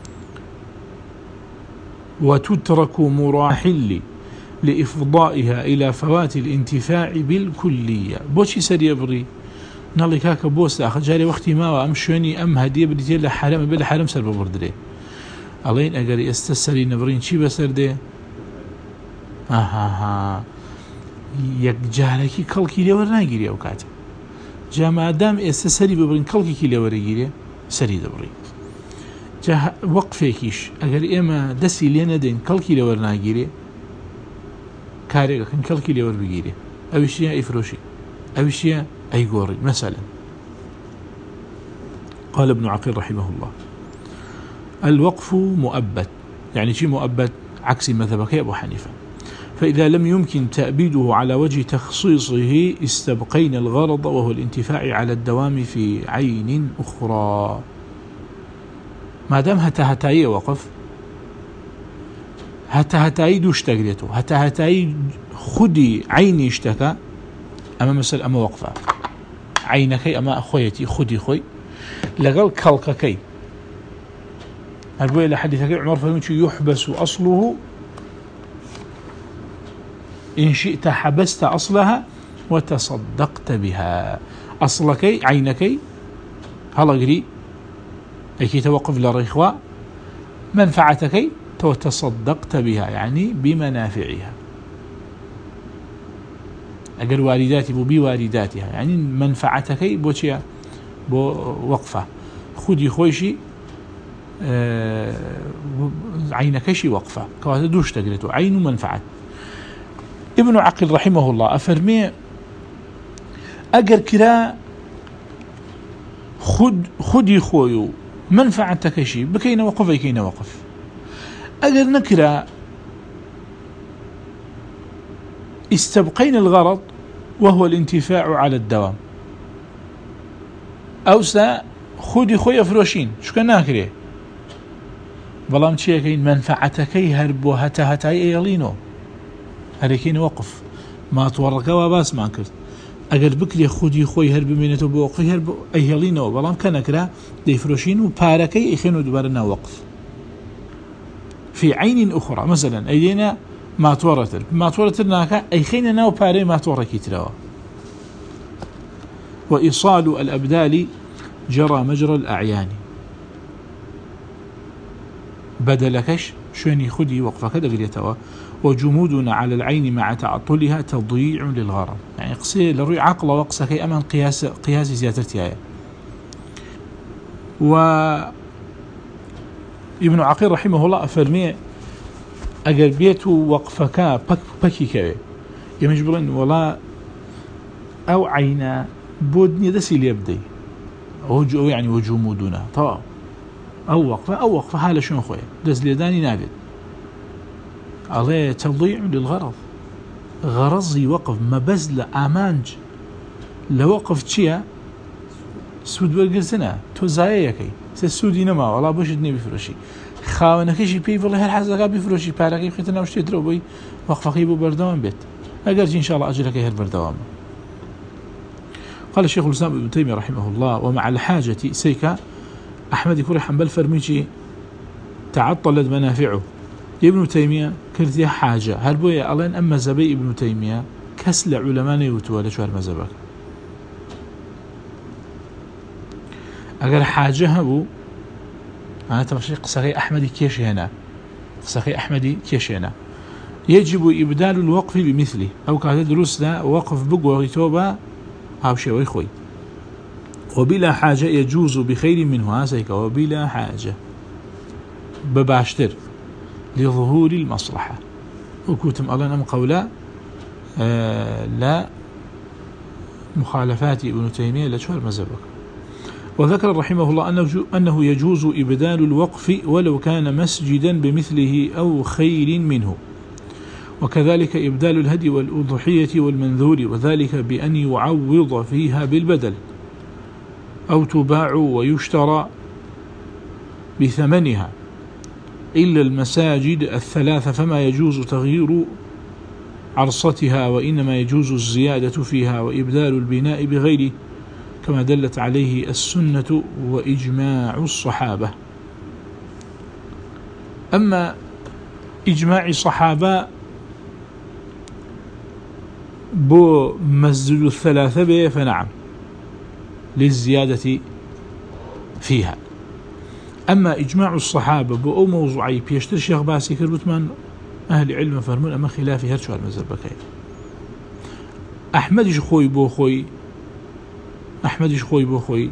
وتترك مراحل لإفضائها إلى فوات الانتفاع بالكلية بوشي سري بري نالي كاكا بوست أخذ جاري وقتي ما وأم شوني أم هدية بديتي لحرام بلا حرام سر ببردري ألين أقري استسري نبرين شي بسر دي يك جاركي كالكي لورنا يجري أو كاتب جا دام استسري ببرين كالكي لورنا يجري سري دبري جا وقفيكيش أقري إما دسي لينا دين كالكي لورنا يجري كاريكا كن كالكي لور بيجري أو الشيء إفروشي أو الشيء أي قوري مثلا قال ابن عقيل رحمه الله الوقف مؤبد يعني شيء مؤبد عكس مذهبك يا أبو حنيفة فإذا لم يمكن تأبيده على وجه تخصيصه استبقين الغرض وهو الانتفاع على الدوام في عين أخرى ما دام هتاي وقف هتاي دوش تقريته هتاي خدي عيني اشتكى أما مثلا أما وقفة عينكي أما أخويتي خدي خوي لقل كالككي أقول لحديثك عمر فهمت يحبس أصله إن شئت حبست أصلها وتصدقت بها أصلكي عينكي هلا قري أي كي توقف لرخوة منفعتكي وتصدقت بها يعني بمنافعها أقل والداتي بوارداتها يعني منفعتكي بوشيا بو وقفة خدي خويشي عينكشي وقفة كواتا دوش تقريتو عين منفعت ابن عقيل رحمه الله أفرمي أقر كرا خدي خويو منفعتكشي بكينا وقف كينا وقف أقر نكرا استبقين الغرض وهو الانتفاع على الدوام أو خودي خويا فروشين شو كان ناكري بلام تشي كاين منفعتكي هربو هتا ايلينو هريكين وقف ما تورك وباس ما كرت اگر بكلي خودي خوي هرب منته بوقف هرب ايلينو بلام كان نكرا دي فروشين وباركي اخينو دبرنا وقف في عين أخرى مثلا أيدينا ماتورة ناكا أي خينا ناو باري ماتورة كتراوا. وإيصال الأبدال جرى مجرى الأعيان بدلكش شوني خدي وقفك دقريتوا. وجمودنا على العين مع تعطلها تضيع للغرض، يعني قصي لروي عقل وقصة كي أمن قياس زيادتها. وابن عقيل رحمه الله أفرمي أجر بيت وقفك بكي كوي يمجبرن ولا أو عينا بودني دسي ليبدي أو يعني وجمودنا طبعا أو وقفة حالة شنو خويا دس ليداني نابد عليه تضيع للغرض. غرضي وقف ما بزل أمانج لوقف تشيا سود ورقرتنا توزايكي سودي نما والله بوشدني بفروشي خاونكشي بي والله هالحزقا بفروشي بالاقي خيتنا وشتي دروبي وقف خيبو بردوام بيت أقرج إن شاء الله أجلك يهر بردوام. قال الشيخ الإسلام ابن تيمية رحمه الله ومع الحاجة سيكا أحمد كوري حنبل فرميشي تعطلت منافعه. ابن تيمية كرتي حاجة هربوية ألين أما زبي ابن تيمية كسل علماء يوتوالى شو هالمزبك أقل حاجة هبو أنا تمشي قصغي أحمدي كيش هنا قصغي أحمدي كيش هنا يجب إبدال الوقف بمثله أو كهذا دروسنا وقف بقوة غيتوبة هاو شيء ويخوي. وبلا حاجة يجوز بخير منه هاسيك وبلا حاجة بباشتر لظهور المصلحة وكوتم الله نم قولا لا مخالفات ابن تيمية لشوار مزبك. وذكر رحمه الله أنه يجوز إبدال الوقف ولو كان مسجدا بمثله أو خير منه. وكذلك إبدال الهدي والأضحية والمنذور وذلك بأن يعوض فيها بالبدل أو تباع ويشترى بثمنها إلا المساجد الثلاثة فما يجوز تغيير عرصتها وإنما يجوز الزيادة فيها وإبدال البناء بغيره كما دلت عليه السنة وإجماع الصحابة. أما إجماع الصحابة بو مسجد الثلاثة به فنعم للزيادة فيها. أما إجماع الصحابة بو موضوعي بيشتر شيخ باسي كربتمان أهل علم فرمون أما خلافي هرشو المذهبكي. أحمدش خوي بو خوي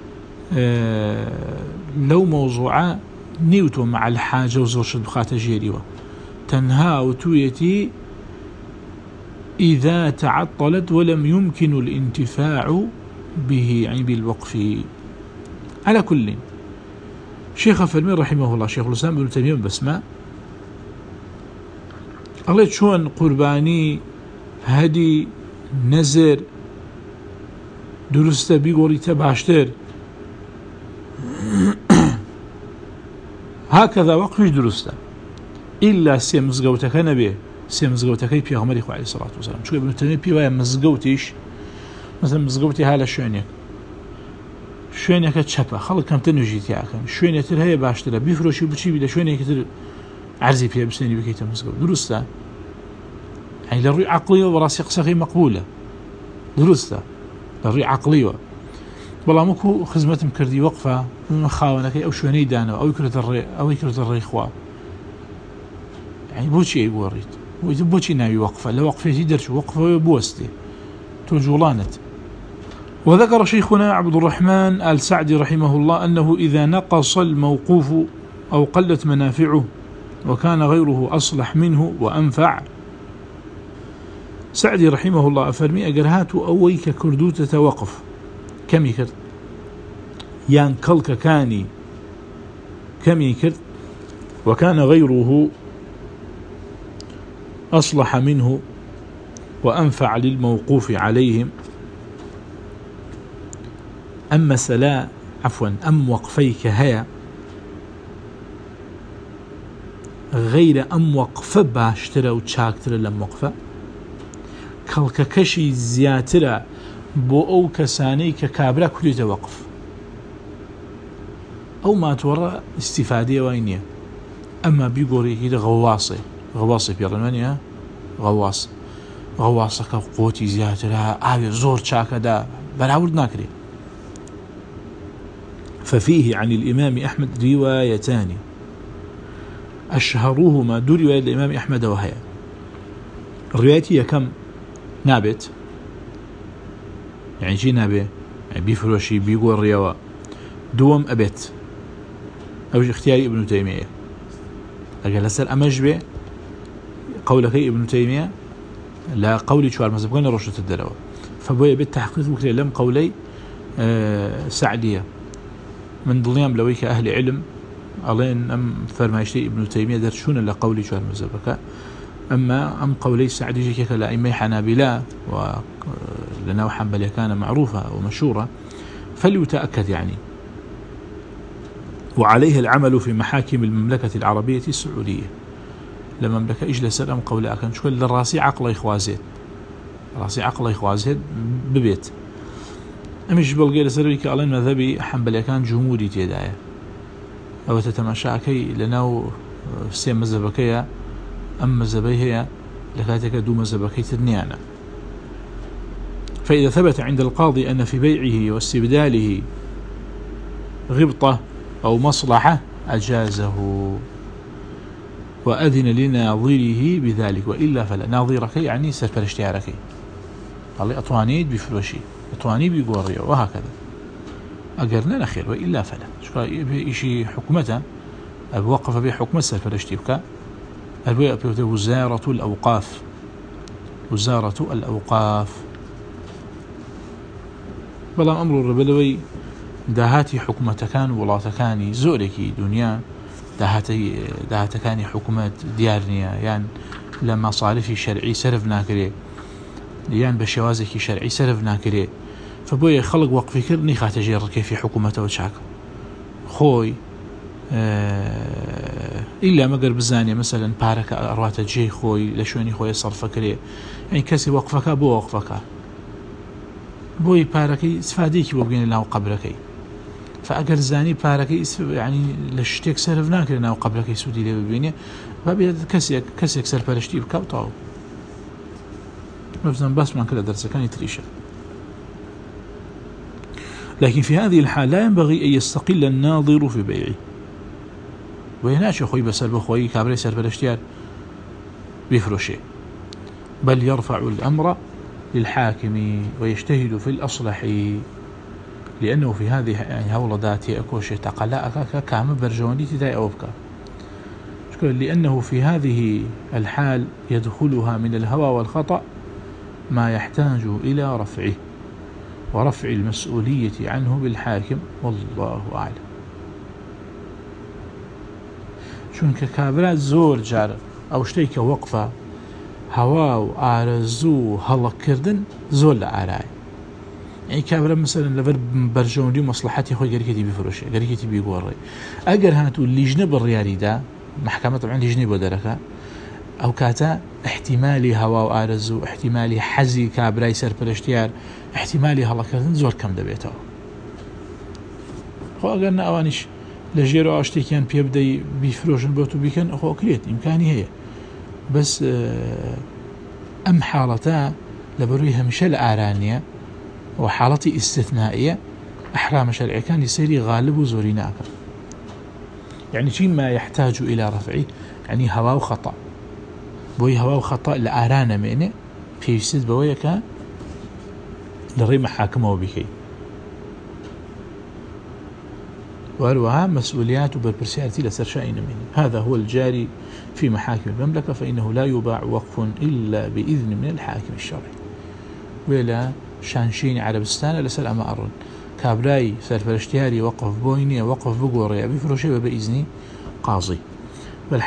لو موضوعا نيوتو مع الحاجة وزورشد بخاطة جيريوه تنهى وتويتي إذا تعطلت ولم يمكن الانتفاع به يعني بالوقف. على كل شيخ فرمي رحمه الله شيخ الإسلام ابن تيمية بسماء الله شون قرباني هدي نزر درسته بيقولي تباشتر هكذا وقفش درسته إلا سيمزقوتك نبيه سيمزقوتك بيغمري عليه الصلاة والسلام. شو ابن تيمية بيوايا مزقوتيش مثلا مزقوتي هالا شوينك تشبه خلق كم تنوجيتي عكم شوينك تر هي باشترا بيفروشي بشي بدا شوينك تر عرزي فيها بسني بكيتا مزقوت درسته يعني للرؤية عقلية وراسي قصغي مقبولة درسته للرؤية عقلية والله مكو خزمة مكردي وقفة مخاونك أو شويني دانا أو يكرة الري خوا يعني بوشي يقوريت بوشي ناوي وقفة لو وقفة يدرش وقفة بوستي توجولانت. وذكر شيخنا عبد الرحمن السعدي رحمه الله أنه إذا نقص الموقوف أو قلت منافعه وكان غيره أصلح منه وأنفع سعدي رحمه الله أفرمي أقرهات أويك كردوتة وقف كم يكرد يان كلك كاني كم يكرد وكان غيره أصلح منه وأنفع للموقوف عليهم. أما سلا أم وقفيك هيا غير أم وقفة باشترى وتشاكترى لم وقفة كالككشي زياترى بو أو كساني ككابرا كلية وقف أو ما تورى استفادية وينية أما بيقولي كده غواصي في ألمانيا غواصك قوتي زيادة لها زور شاكا دا براود ناكري. ففيه عن الإمام أحمد روايتان أشهرهما دو رواية الإمام أحمد وهي الرواية كم نابت يعني شي نابي يعني بيفروشي بيقول ريوا دوم أبت أوش اختياري ابن تيمية أقل هسال أمجبه قولك ابن تيمية لا قولي شوار مذهب قلنا رشدة الدلوة فبويا بالتحقيق وكذا لم قولي سعدية من ضليام لويك أهل علم ألين أم فرمايشتي ابن تيمية درشون لقولي شوار مذهبك أما أم قولي سعدية كيك لأئمة حنابلة ولنا حنبلية كان معروفة ومشهورة فليتأكد يعني. وعليه العمل في محاكم المملكة العربية السعودية لما مملكة إجلس الأم قول أكن شو الراسي عقل إخوازيد ببيت أمش بلغير سريك ألين مذهبي حنبلية كان جمهوري تيدايا أو تتماشاكي لناو سيم مذهبكيا أم مذهبيها لكاتك دو مذهبكي تدنيانا. فإذا ثبت عند القاضي أن في بيعه واستبداله غبطة أو مصلحة أجازه وأذن لناظره بذلك وإلا فلا. ناظرك يعني سرفر اشتعارك قال لي أطوانيد بفلوشي أطواني بيقوري وهكذا أقرنا نخير وإلا فلا. شو إشي حكمته أبوقف به حكمة سرفر اشتبك وزارة الأوقاف بلام أمر الربلوي داهاتي حكومتكان وڵاتەکانی زۆرێکی دنیا داهاتەکانی حکومت دیار نییە یان لە مەصارفی شەرعی سەرف ناکرێ یان بە شێوازێکی شەرعی سەرف ناکرێ فبۆیە خەڵک وەقفیکردنی خاتەژێ ڕکێفی حکومەتەوە چاکە خۆی ئیلا مەگەر بزانێ مەسەلەن پارەکە ئەڕاتە جێی خۆی لە شوێنی خۆی سەرفەکرێ ئەی کەسی وەقفەکە بۆ وەقفەکە بۆی پارەکەی استفادەیەکی بۆ بگەێنێ ناو قەبرەکەی فأجر زاني باركي يعني لشتيك سرف ناكر ناو قبلك سودي لي ببينه فبيد كسيك سر برشتي بكاوطاو مثلا بس من كذا درس كان يتريشه. لكن في هذه الحال لا ينبغي أن يستقل الناظر في بيعه ويناش أخوي بسر بخوي كابري سر برشتيار بيفرشه بل يرفع الأمر للحاكم ويجتهد في الأصلح لأنه في هذه يعني هولة ذاتي أكوشي تقلاء كام برجواني تداي أوبكا لأنه في هذه الحال يدخلها من الهوى والخطأ ما يحتاج إلى رفعه ورفع المسؤولية عنه بالحاكم والله أعلم. شونك كابرات زور جار أو شتيك وقفة هوا وآرزو هلا كردن زور لعراي يعني كابرا مثلا لفر برجوني مصلحتي خوي قريكتي بفروشي قريكتي بيقوري أجر هاتو اللجنة بالريالي دا محكمة طبعا لجنة بدركة أو كاتا احتمالي هوا وآرزو احتمالي حزي كابرا يسر برشتيار احتمالي هلا كردن زور كم دبيتو خو أجرنا أوانيش لجيرو أشتي كان بيبدأ بفروشن بوتو بيكن أخو أكريت إمكاني هي بس أم حالتا لبرويها مشال آرانية وحالتي استثنائية أحرام شرعي كان يصير غالب وزوري ناكر يعني شيء ما يحتاج إلى رفعه يعني هوا وخطأ بوي هوا وخطأ لآرانا منه في يسد بويك لري محاكمه بكي وأروها مسؤوليات بالبرسياتي لسرشائن منه. هذا هو الجاري في محاكم المملكة فإنه لا يباع وقف إلا بإذن من الحاكم الشرعي ولا شانشين عربستان لسر أما أرن كابراي سرفرشتياري وقف بويني وقف بقوري بفروشي وبإذن قاضي بل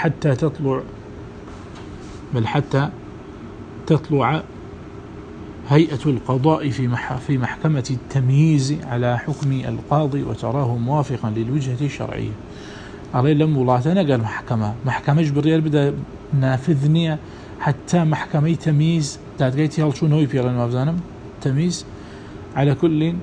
حتى تطلع هيئة القضاء في محكمة التمييز على حكم القاضي وتراه موافقا للوجهة الشرعية. علي لم ولاتنا قال محكمة جبريل بدأ نافذني حتى محكمة تمييز تاتقيتي هل شو نوي بيران مفزانم تمييز على كل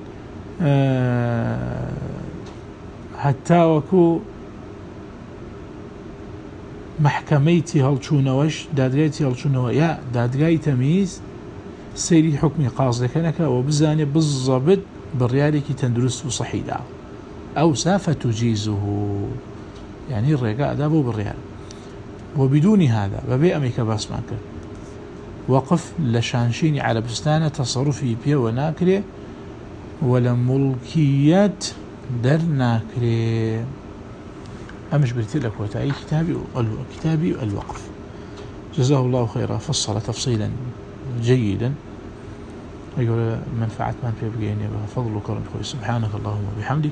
حتى وكو محكميتي هالشونوش دادقايتي هالشونو يا دادقاي تمييز سيري حكمي قاص لكنك وبزاني بالضبط بالريالك تندرس وصحيدا أو سافة تجيزه يعني الرقاء دابو بالريال وبدون هذا ببيع أمريكا باسمانك وقف لشانشيني على بستانة تصرفي بيه وناكري ولا ملكيات در ناكري أمش بريت لك وتأي كتابي الوقف. جزاه الله خيرا، فصل تفصيلا جيدا يقول منفعة من في بقيني فضل وكرم خوي. سبحانك اللهم وبحمدك